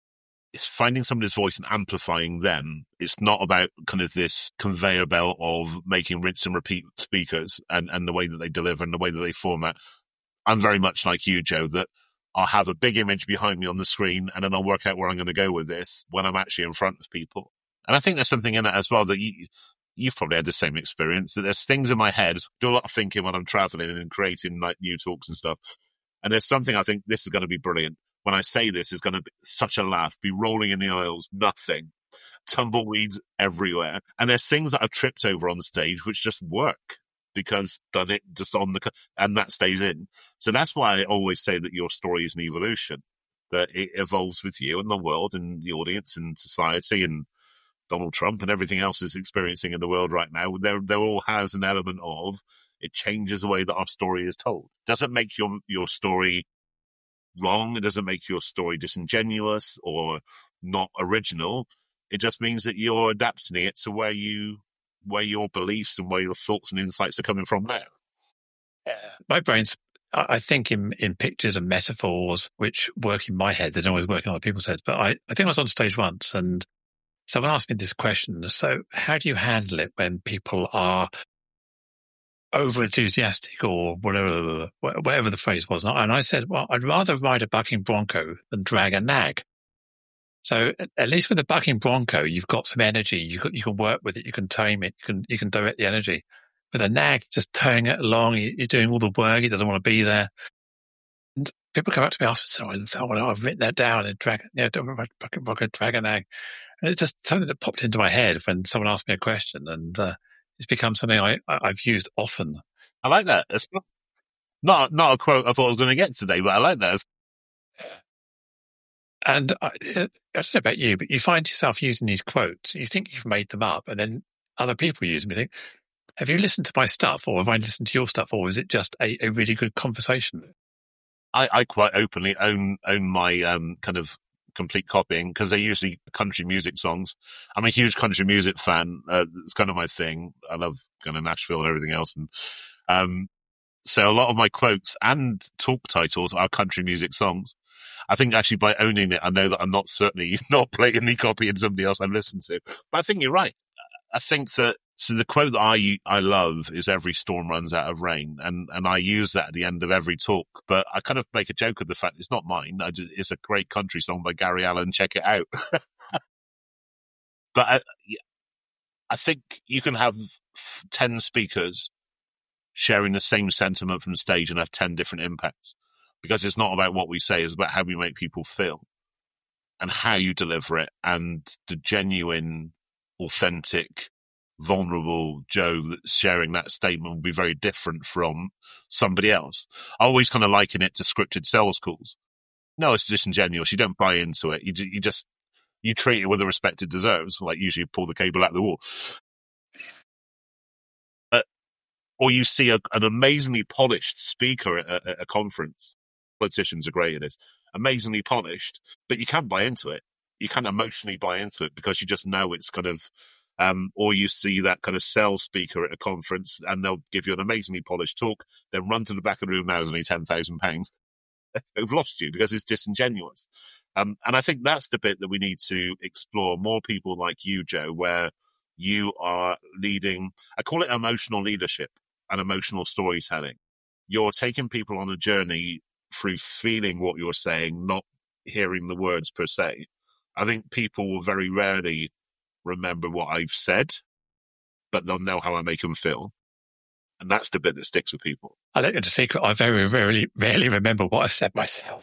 B: finding somebody's voice and amplifying them. It's not about kind of this conveyor belt of making rinse and repeat speakers and the way that they deliver and the way that they format. I'm very much like you, Joe, that I'll have a big image behind me on the screen and then I'll work out where I'm going to go with this when I'm actually in front of people. And I think there's something in it as well that you've probably had the same experience, that there's things in my head, do a lot of thinking when I'm traveling and creating like new talks and stuff. And there's something I think this is going to be brilliant. When I say this is going to be such a laugh, be rolling in the aisles, nothing, tumbleweeds everywhere. And there's things that I've tripped over on stage which just work because done it just and that stays in. So that's why I always say that your story is an evolution, that it evolves with you and the world and the audience and society and Donald Trump and everything else is experiencing in the world right now. There all has an element of it changes the way that our story is told. Doesn't make your story wrong. It doesn't make your story disingenuous or not original. It just means that you're adapting it to where your beliefs and where your thoughts and insights are coming from now.
A: Yeah. My brain's I think in pictures and metaphors, which work in my head, they don't always work in other people's heads. But I think I was on stage once and someone asked me this question. So how do you handle it when people are over enthusiastic or whatever the phrase was? And I said, well, I'd rather ride a bucking bronco than drag a nag. So at least with a bucking bronco, you've got some energy. You can work with it. You can tame it. You can direct the energy. With a nag, just towing it along, you're doing all the work. It doesn't want to be there. And people come up to me after and say, I've written that down and drag a nag. And it's just something that popped into my head when someone asked me a question. And it's become something I've used often.
B: I like that. It's not a quote I thought I was going to get today, but I like that.
A: And I don't know about you, but you find yourself using these quotes. You think you've made them up, and then other people use them. You think, have you listened to my stuff, or have I listened to your stuff, or is it just a really good conversation?
B: I quite openly own my kind of complete copying because they're usually country music songs. I'm a huge country music fan. It's kind of my thing. I love going to Nashville and everything else. And so a lot of my quotes and talk titles are country music songs. I think actually by owning it, I know that I'm not blatantly copying somebody else I've listened to. But I think you're right. I think that, so the quote that I love is every storm runs out of rain. And I use that at the end of every talk, but I kind of make a joke of the fact it's not mine. It's a great country song by Gary Allan. Check it out. But I think you can have 10 speakers sharing the same sentiment from stage and have 10 different impacts. Because it's not about what we say, it's about how we make people feel and how you deliver it. And the genuine, authentic, vulnerable Joe that's sharing that statement will be very different from somebody else. I always kind of liken it to scripted sales calls. No, it's disingenuous. You don't buy into it. You treat it with the respect it deserves. Like usually you pull the cable out of the wall. Or you see an amazingly polished speaker at a conference. Politicians are great at this. Amazingly polished, but you can't buy into it. You can't emotionally buy into it because you just know it's kind of, or you see that kind of sales speaker at a conference and they'll give you an amazingly polished talk, then run to the back of the room now, it's only £10,000. They've lost you because it's disingenuous. And I think that's the bit that we need to explore. More people like you, Joe, where you are leading, I call it emotional leadership and emotional storytelling. You're taking people on a journey through feeling what you're saying, not hearing the words per se. I think people will very rarely remember what I've said, but they'll know how I make them feel. And that's the bit that sticks with people.
A: I let you into a secret. I very rarely remember what I've said myself.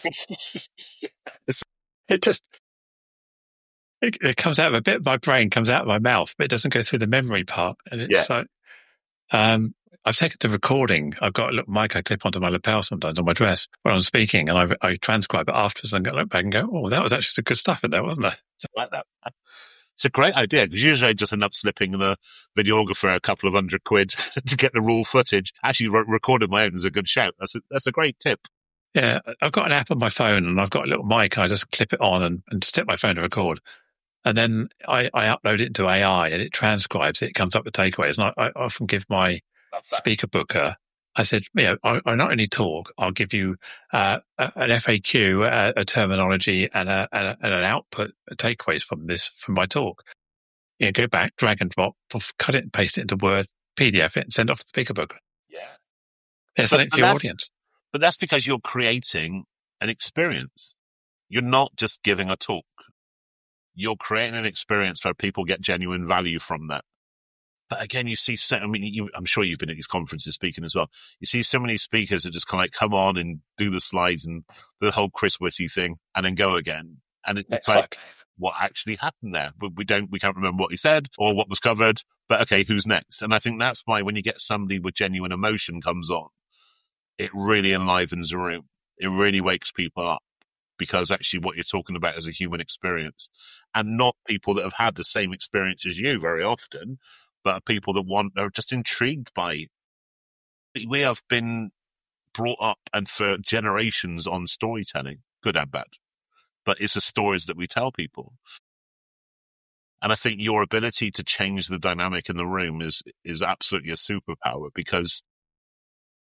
A: It comes out of a bit of my brain, comes out of my mouth, but it doesn't go through the memory part. And it's like, I've taken to recording. I've got a little mic I clip onto my lapel sometimes on my dress when I'm speaking, and I transcribe it afterwards and look back and go, oh, that was actually some good stuff in there, wasn't there?
B: So I like that. It's a great idea because usually I just end up slipping the videographer a couple of £100 to get the raw footage. Actually, recording my own is a good shout. That's a great tip.
A: Yeah, I've got an app on my phone and I've got a little mic. I just clip it on and stick my phone to record. And then I upload it into AI and it transcribes it. It comes up with takeaways. And I often give my speaker booker, I said, I not only talk, I'll give you an FAQ, a terminology, and an output, takeaways from my talk. Go back, drag and drop, cut it and paste it into Word, PDF it, and send it off to the speaker booker.
B: Yeah,
A: there's something for your audience.
B: But that's because you're creating an experience. You're not just giving a talk. You're creating an experience where people get genuine value from that. But again, you see, I'm sure you've been at these conferences speaking as well. You see so many speakers that just kind of like come on and do the slides and the whole Chris Whitty thing and then go again. And it's like, what actually happened there? We can't remember what he said or what was covered, but okay, who's next? And I think that's why when you get somebody with genuine emotion comes on, it really enlivens the room. It really wakes people up because actually what you're talking about is a human experience and not people that have had the same experience as you very often, but people that are just intrigued by. We have been brought up and for generations on storytelling, good and bad, but it's the stories that we tell people. And I think your ability to change the dynamic in the room is absolutely a superpower because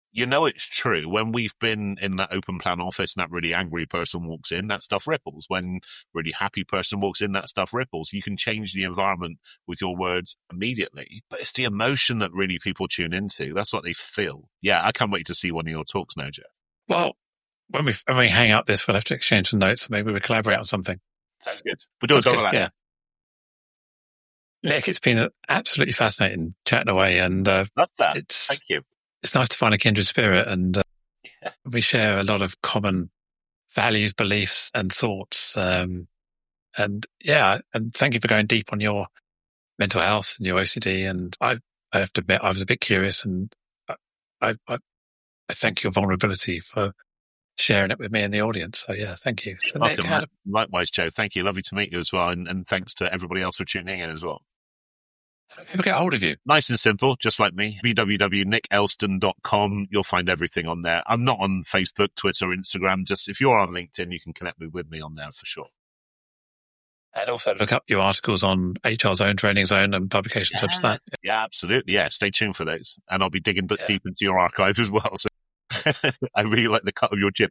B: You know it's true. When we've been in that open plan office and that really angry person walks in, that stuff ripples. When really happy person walks in, that stuff ripples. You can change the environment with your words immediately. But it's the emotion that really people tune into. That's what they feel. Yeah, I can't wait to see one of your talks now, Joe.
A: Well, when we hang up this, we'll have to exchange some notes. Maybe we'll collaborate on something.
B: Sounds good. We'll do a dog of that.
A: Yeah. Nick, it's been absolutely fascinating chatting away. And
B: love that. Thank you.
A: It's nice to find a kindred spirit, and we share a lot of common values, beliefs, and thoughts. And thank you for going deep on your mental health and your OCD. And I have to admit, I was a bit curious, and I thank your vulnerability for sharing it with me and the audience. So yeah, thank you. So Nick,
B: likewise, Joe. Thank you. Lovely to meet you as well, and thanks to everybody else for tuning in as well.
A: How do people get hold of you?
B: Nice and simple, just like me. www.nickelston.com. You'll find everything on there. I'm not on Facebook, Twitter, Instagram. Just if you're on LinkedIn, you can connect with me on there for sure.
A: And also look up your articles on HR Zone, Training Zone, and publications such as that.
B: Yeah, absolutely. Yeah, stay tuned for those. And I'll be digging deep into your archive as well. So I really like the cut of your jib.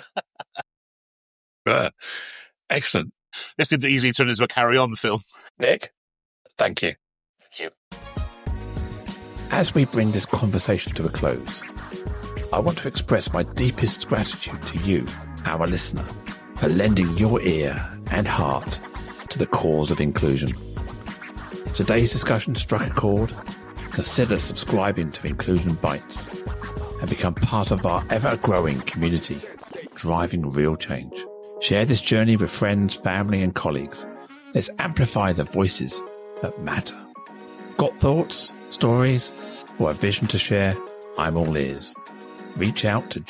A: Excellent.
B: This could easily turn into a carry-on film.
A: Nick, thank you.
B: Thank you.
A: As we bring this conversation to a close, I want to express my deepest gratitude to you, our listener, for lending your ear and heart to the cause of inclusion. If today's discussion struck a chord, consider subscribing to Inclusion Bites and become part of our ever-growing community, driving real change. Share this journey with friends, family, and colleagues. Let's amplify the voices that matter. Got thoughts, stories, or a vision to share? I'm all ears. Reach out to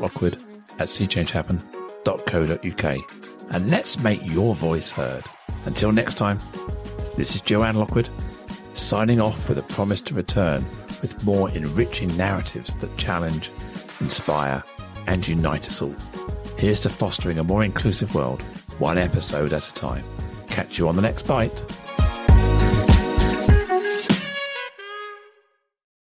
A: joe.lockwood@seechangehappen.co.uk and let's make your voice heard. Until next time, this is Joanne Lockwood, signing off with a promise to return with more enriching narratives that challenge, inspire, and unite us all. Here's to fostering a more inclusive world, one episode at a time. Catch you on the next bite.